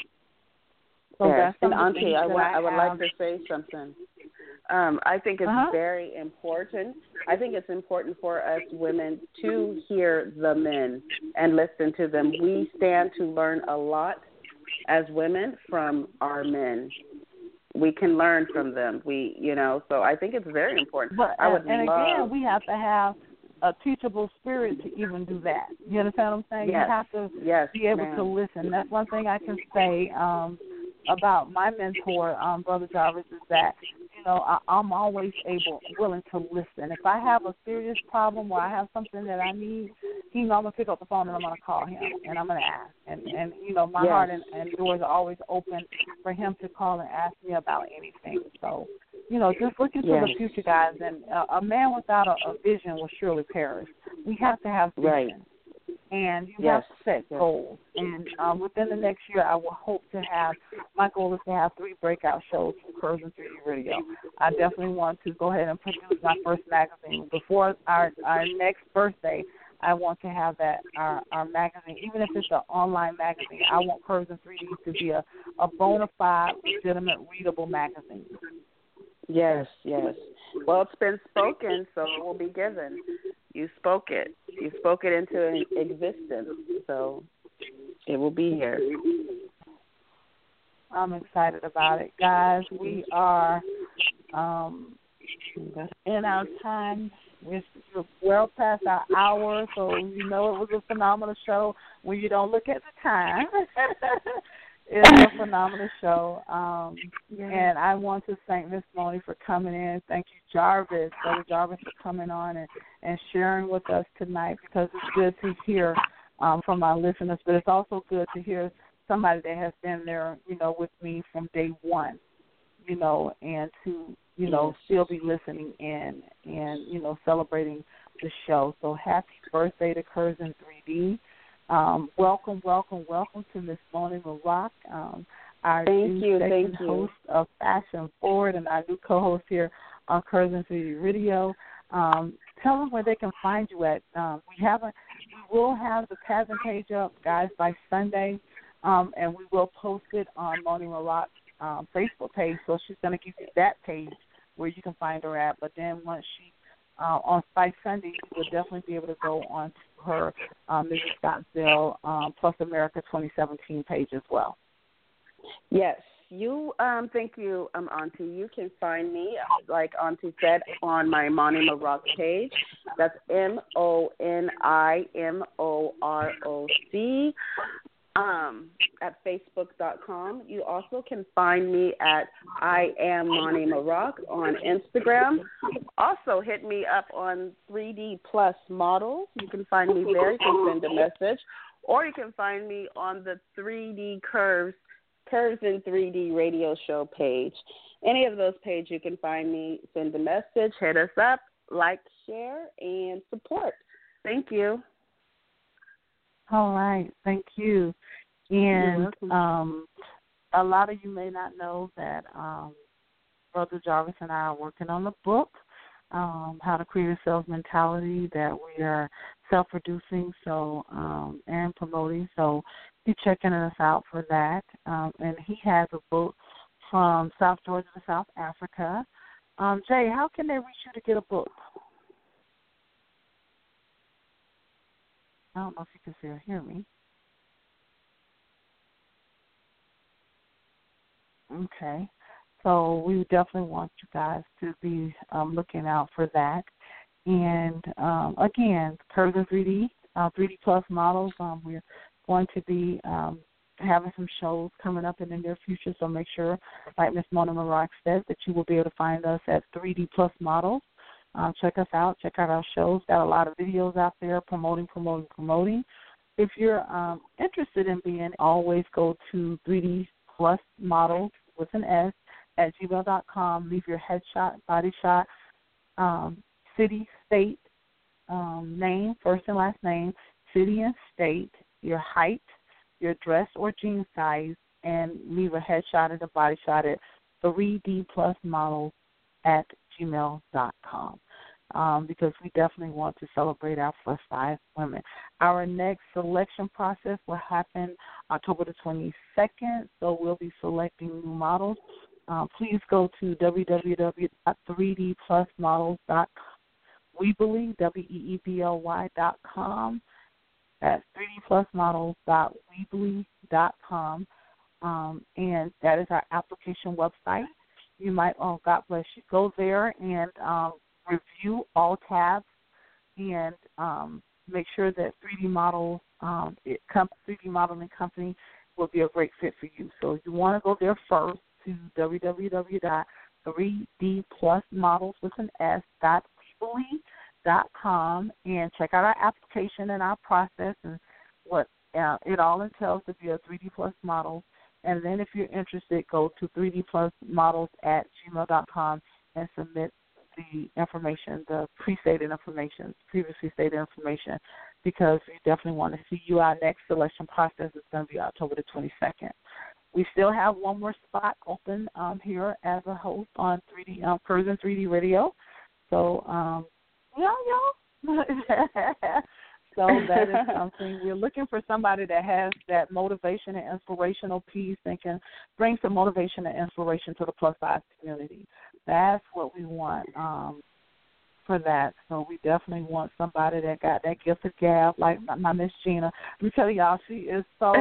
[SPEAKER 3] So
[SPEAKER 1] yes.
[SPEAKER 3] that's
[SPEAKER 1] and Auntie, I,
[SPEAKER 3] I,
[SPEAKER 1] want, I would
[SPEAKER 3] have.
[SPEAKER 1] like to say something. Um, I think it's
[SPEAKER 3] uh-huh.
[SPEAKER 1] very important. I think it's important for us women to hear the men and listen to them. We stand to learn a lot as women from our men. We can learn from them. We, you know, so I think it's very important.
[SPEAKER 3] But,
[SPEAKER 1] I would
[SPEAKER 3] and
[SPEAKER 1] love,
[SPEAKER 3] again, we have to have a teachable spirit to even do that. You understand what I'm saying?
[SPEAKER 1] Yes.
[SPEAKER 3] You have to
[SPEAKER 1] yes,
[SPEAKER 3] be able
[SPEAKER 1] ma'am.
[SPEAKER 3] to listen. That's one thing I can say um, about my mentor, um, Brother Jarvis, is that, you know, I, I'm always able, willing to listen. If I have a serious problem or I have something that I need, you know, I'm going to pick up the phone and I'm going to call him and I'm going to ask. And, and you know, my
[SPEAKER 1] yes.
[SPEAKER 3] heart and, and doors are always open for him to call and ask me about anything. So, you know, just looking to
[SPEAKER 1] yes.
[SPEAKER 3] the future, guys. And uh, a man without a, a vision will surely perish. We have to have vision.
[SPEAKER 1] Right.
[SPEAKER 3] And you
[SPEAKER 1] yes.
[SPEAKER 3] have to set
[SPEAKER 1] yes.
[SPEAKER 3] goals. And um, within the next year, I will hope to have, my goal is to have three breakout shows from Curves in three D Radio. I definitely want to go ahead and produce my first magazine. Before our, our next birthday, I want to have that, our, our magazine, even if it's an online magazine. I want Curves in three D to be a, a bona fide, legitimate, readable magazine.
[SPEAKER 1] Yes, yes. Well, it's been spoken, so it will be given. You spoke it. You spoke it into existence, so it will be here.
[SPEAKER 3] I'm excited about it. Guys, we are um, in our time. We're well past our hour, so you know it was a phenomenal show when you don't look at the time. It's a phenomenal show. Um,
[SPEAKER 1] yes.
[SPEAKER 3] And I want to thank Miss Moni for coming in. Thank you, Jarvis, Brother Jarvis, for coming on and, and sharing with us tonight, because it's good to hear um, from our listeners, but it's also good to hear somebody that has been there, you know, with me from day one, you know, and to, you know,
[SPEAKER 1] yes.
[SPEAKER 3] still be listening in and, you know, celebrating the show. So happy birthday to Curves in three D. Um, welcome, welcome, welcome to Miss Moni Rock, um, our
[SPEAKER 1] thank
[SPEAKER 3] new
[SPEAKER 1] you,
[SPEAKER 3] second
[SPEAKER 1] thank
[SPEAKER 3] host
[SPEAKER 1] you.
[SPEAKER 3] of Fashion Forward and our new co-host here on Curves in three D Radio. Um, tell them where they can find you at. Um, we haven't, we will have the pageant page up, guys, by Sunday, um, and we will post it on Moni Rock's um, Facebook page. So she's going to give you that page where you can find her at. But then once she uh, on Spice Sunday, you will definitely be able to go on to her um, Missus Scottsdale um, Plus America twenty seventeen page as well.
[SPEAKER 1] Yes. You, um, thank you, um, Auntie. You can find me, like Auntie said, on my Monty Maroc page. That's M O N I M O R O C um, at facebook dot com. You also can find me at I am Monty Maroc on Instagram. Also, hit me up on three D Plus Models. You can find me there. You can send a message. Or you can find me on the three D Curves Curves in three D radio show page. Any of those pages you can find me, send a message, hit us up, like, share, and support. Thank you.
[SPEAKER 3] All right. Thank you. And um, a lot of you may not know that um, Brother Jarvis and I are working on the book, um, How to Create a Sales Mentality, that we are self-producing so um, and promoting. So be checking us out for that. Um, and he has a book from South Georgia to South Africa. Um, Jay, how can they reach you to get a book? I don't know if you can still hear me. Okay. So we definitely want you guys to be um, looking out for that. And, um, again, Curves in three D, uh, three D Plus Models, um, we're going to be um, having some shows coming up in the near future, so make sure, like Miss Mona Maroc said, that you will be able to find us at three D Plus Models. Um, check us out. Check out our shows. Got a lot of videos out there promoting, promoting, promoting. If you're um, interested in being, always go to three D Plus Models with an S at gmail dot com. Leave your headshot, body shot, um, city, state, um, name, first and last name, city and state, your height, your dress or jean size, and leave a headshot and a body shot at three D Plus Models at gmail dot com. Um, because we definitely want to celebrate our plus size women. Our next selection process will happen October the twenty-second, so we'll be selecting new models. Uh, please go to w w w dot three d plus models dot weebly, W E E B L Y dot com. That's three D plus models dot weebly dot com, um, and that is our application website. You might, oh, God bless you, go there and um, review all tabs and um, make sure that three D model, um, it, three D modeling company will be a great fit for you. So you want to go there first to w w w dot three d plus models with an S dot weebly dot com and check out our application and our process and what uh, it all entails to be a three D Plus model. And then if you're interested, go to three D plus models at gmail dot com and submit the information, the pre-stated information, previously stated information, because we definitely want to see you. Our next selection process is going to be October the twenty-second. We still have one more spot open um, here as a host on three D um, Curves in three D Radio. So, um, yeah, y'all. So that is something. We're looking for somebody that has that motivation and inspirational piece and can bring some motivation and inspiration to the plus size community. That's what we want um, for that. So we definitely want somebody that got that gift of gab, like my, my Miss Gina. Let me tell y'all, she is so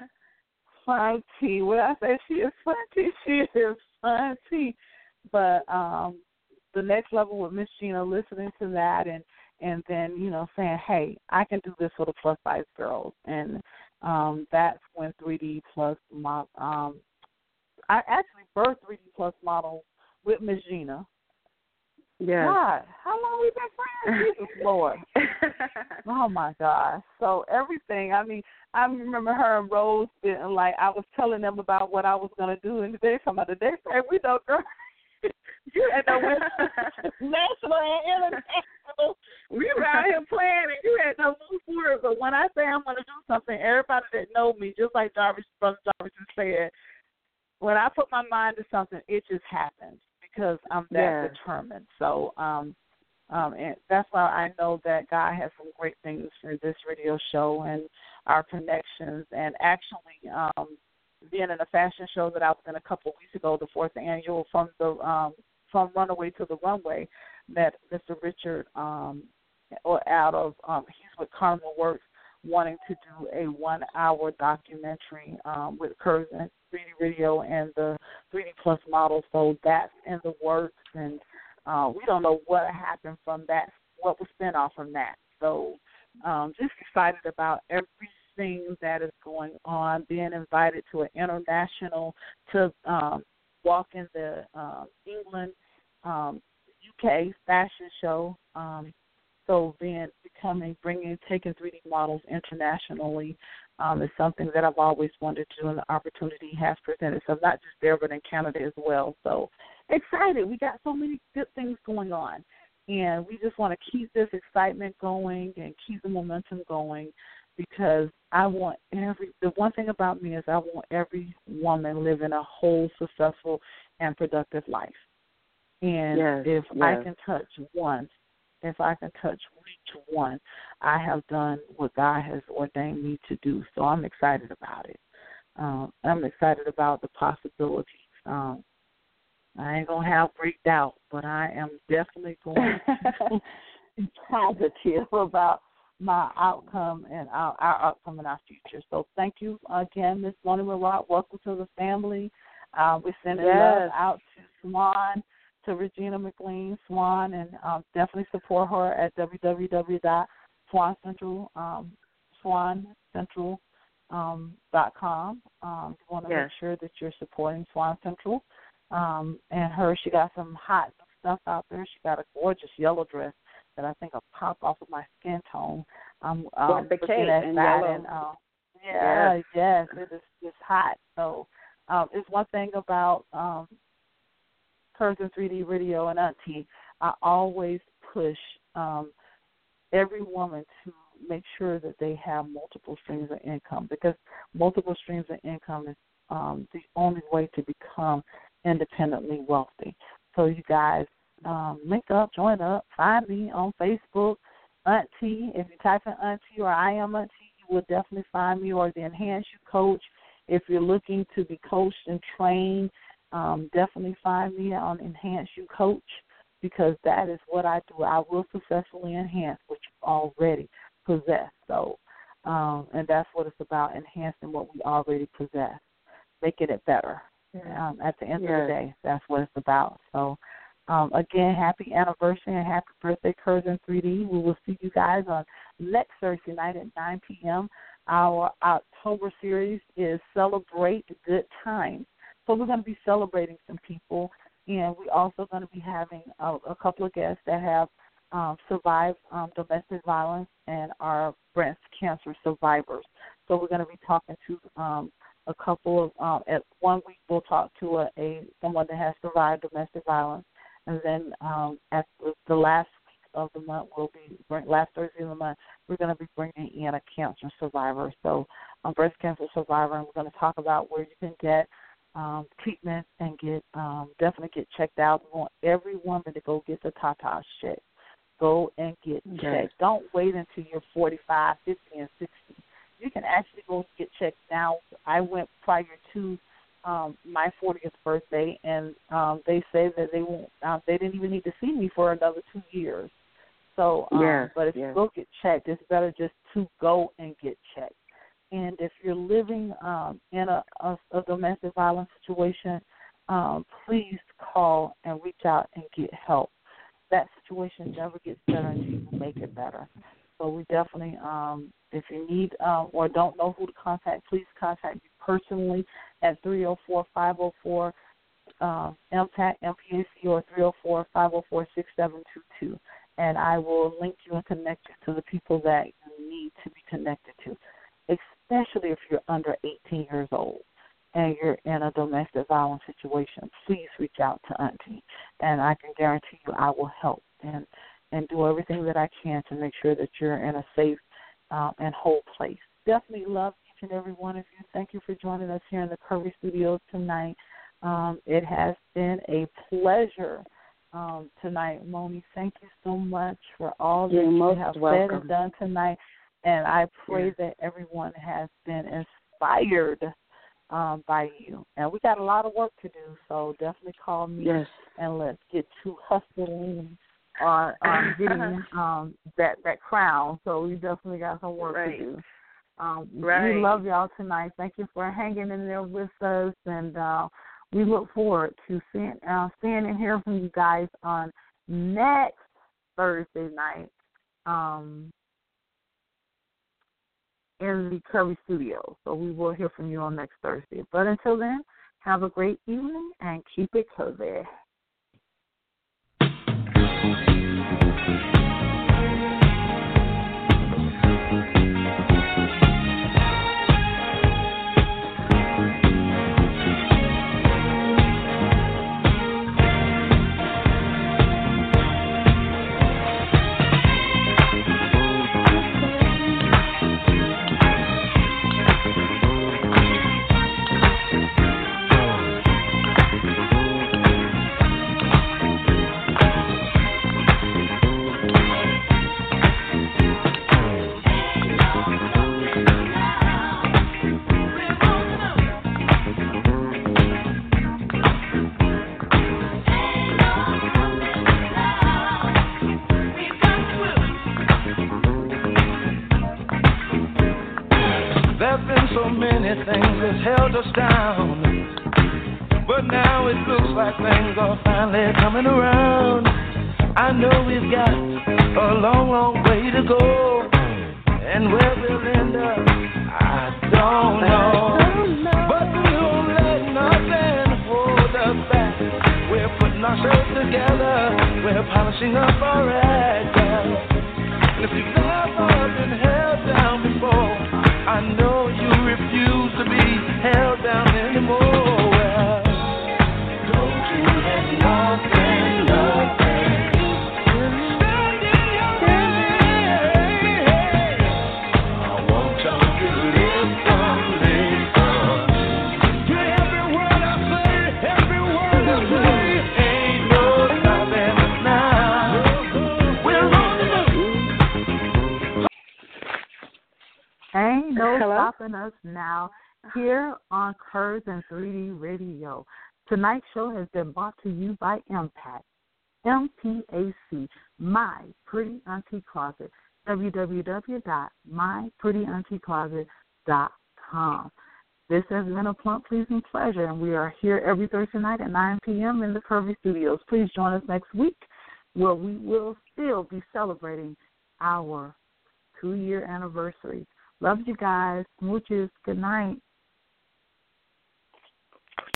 [SPEAKER 3] funny. When I say she is funny, she is funny. But um, the next level with Miss Gina, listening to that and and then, you know, saying, hey, I can do this for the plus-size girls. And um, that's when three D Plus, mo- um, I actually birthed three D Plus models with Miss Gina.
[SPEAKER 1] Yeah.
[SPEAKER 3] God, how long we been friends? Jesus, Lord. Oh, my gosh. So everything, I mean, I remember her and Rose being like, I was telling them about what I was going to do, and they come out the day, say, we know, girl. You had no national and international. We were out here playing, and you had no move for it. But when I say I'm going to do something, everybody that knows me, just like Jarvis, Brother Jarvis said, when I put my mind to something, it just happens because I'm that
[SPEAKER 1] yeah.
[SPEAKER 3] determined. So, um, um, and that's why I know that God has some great things for this radio show and our connections. And actually, um, being in a fashion show that I was in a couple of weeks ago, the fourth annual from the um, from Runaway to the Runway, met Mister Richard um, or out of um, he's with Carnival Works, wanting to do a one-hour documentary um, with Curves and three D Radio and the three D Plus model. So that's in the works, and uh, we don't know what happened from that, what was spin off from that. So um, just excited about everything that is going on, being invited to an international, to um, walk in the uh, England, um, U K fashion show. Um, so being, becoming, bringing, taking three D models internationally um, is something that I've always wanted to do, and the opportunity has presented. So not just there, but in Canada as well. So excited. We got so many good things going on. And we just want to keep this excitement going and keep the momentum going, because I want every, the one thing about me is I want every woman living a whole, successful, and productive life. And
[SPEAKER 1] yes,
[SPEAKER 3] if
[SPEAKER 1] yes.
[SPEAKER 3] I can touch one, if I can touch reach one, I have done what God has ordained me to do. So I'm excited about it. Um, I'm excited about the possibilities. Um, I ain't going to have great doubt, but I am definitely going to be positive about my outcome and our, our outcome and our future. So thank you again, Miz Lonnie Murat. Welcome to the family. Uh, we're sending
[SPEAKER 1] yes.
[SPEAKER 3] love out to Swan, to Regina McLean Swan, and um, definitely support her at w w w dot swan central um, swan central dot com. Um, you want to
[SPEAKER 1] yes.
[SPEAKER 3] make sure that you're supporting Swan Central. Um, and her, she got some hot stuff out there. She got a gorgeous yellow dress that I think will pop off of my skin tone. I'm um,
[SPEAKER 1] the
[SPEAKER 3] looking
[SPEAKER 1] cake
[SPEAKER 3] at
[SPEAKER 1] and
[SPEAKER 3] that,
[SPEAKER 1] yellow.
[SPEAKER 3] and uh, yeah,
[SPEAKER 1] yes.
[SPEAKER 3] yes, it is it's hot. So um, it's one thing about um, Curves and three D Radio and Auntie. I always push um, every woman to make sure that they have multiple streams of income, because multiple streams of income is um, the only way to become independently wealthy. So you guys um, link up, join up, find me on Facebook, Auntie. If you type in Auntie or I am Auntie, you will definitely find me, or the Enhance You Coach. If you're looking to be coached and trained, um, definitely find me on Enhance You Coach, because that is what I do. I will successfully enhance what you already possess. So, um, and that's what it's about, enhancing what we already possess, making it better. Um, at the end yes. of the day, that's what it's about. So, um, again, happy anniversary and happy birthday, Curves in three D. We will see you guys on next Thursday night at nine p.m. Our October series is Celebrate Good Times. So we're going to be celebrating some people, and we're also going to be having a, a couple of guests that have um, survived um, domestic violence and are breast cancer survivors. So we're going to be talking to um, a couple of, um, at one week we'll talk to a, a someone that has survived domestic violence, and then um, at the, the last week of the month, we'll be, bring, last Thursday of the month, we're going to be bringing in a cancer survivor, so a breast cancer survivor, and we're going to talk about where you can get um, treatment and get um, definitely get checked out. We want every woman to go get the tatas checked. Go and get
[SPEAKER 1] okay.
[SPEAKER 3] checked. Don't wait until you're forty-five, fifty, and sixty. You can actually go get checked now. I went prior to um, my fortieth birthday, and um, they say that they won't. Uh, they didn't even need to see me for another two years. So, um,
[SPEAKER 1] yes,
[SPEAKER 3] but if
[SPEAKER 1] yes.
[SPEAKER 3] you go get checked, it's better just to go and get checked. And if you're living um, in a, a, a domestic violence situation, um, please call and reach out and get help. That situation never gets better until you make it better. So we definitely, um, if you need um, or don't know who to contact, please contact me personally at three oh four, five oh four, M P A C, M P A C, or three oh four, five oh four, six seven two two. And I will link you and connect you to the people that you need to be connected to, especially if you're under eighteen years old and you're in a domestic violence situation. Please reach out to Auntie, and I can guarantee you I will help and, and do everything that I can to make sure that you're in a safe um, and whole place. Definitely love each and every one of you. Thank you for joining us here in the Curvy Studios tonight. Um, it has been a pleasure um, tonight, Moni. Thank you so much for all that
[SPEAKER 1] You're
[SPEAKER 3] you
[SPEAKER 1] most
[SPEAKER 3] have
[SPEAKER 1] welcome.
[SPEAKER 3] said and done tonight. And I pray
[SPEAKER 1] yeah.
[SPEAKER 3] that everyone has been inspired um, by you. And we got a lot of work to do, so definitely call me
[SPEAKER 1] yes.
[SPEAKER 3] and let's get to hustling on, on getting um, that, that crown. So we definitely got some work
[SPEAKER 1] right.
[SPEAKER 3] to do. Um,
[SPEAKER 1] right.
[SPEAKER 3] We love y'all tonight. Thank you for hanging in there with us, and uh, we look forward to seeing, uh, seeing and hearing from you guys on next Thursday night um, in the Curvy Studio. So we will hear from you on next Thursday. But until then, have a great evening and keep it curvy.
[SPEAKER 6] Things has held us down, but now it looks like things are finally coming around. I know we've got a long, long way to go, and where we'll end up, I don't know. But we won't let nothing hold us back. We're putting ourselves together, we're polishing up our act, girl. And if you've never been held down before, I know you refuse to be held down anymore. Well, don't you let nothing, nothing stand in your way. I want y'all to live from listen. To every word I say, every word I say, ain't no stopping us now. We're on the move.
[SPEAKER 3] Ain't no
[SPEAKER 1] Hello?
[SPEAKER 3] stopping us now here on Curves and three D Radio. Tonight's show has been brought to you by Impact, M P A C, My Pretty Auntie Closet, w w w dot my pretty auntie closet dot com. This has been a plump, pleasing pleasure, and we are here every Thursday night at nine p.m. in the Curvy Studios. Please join us next week, where we will still be celebrating our two-year anniversary. Love you guys. Smooches. Good night.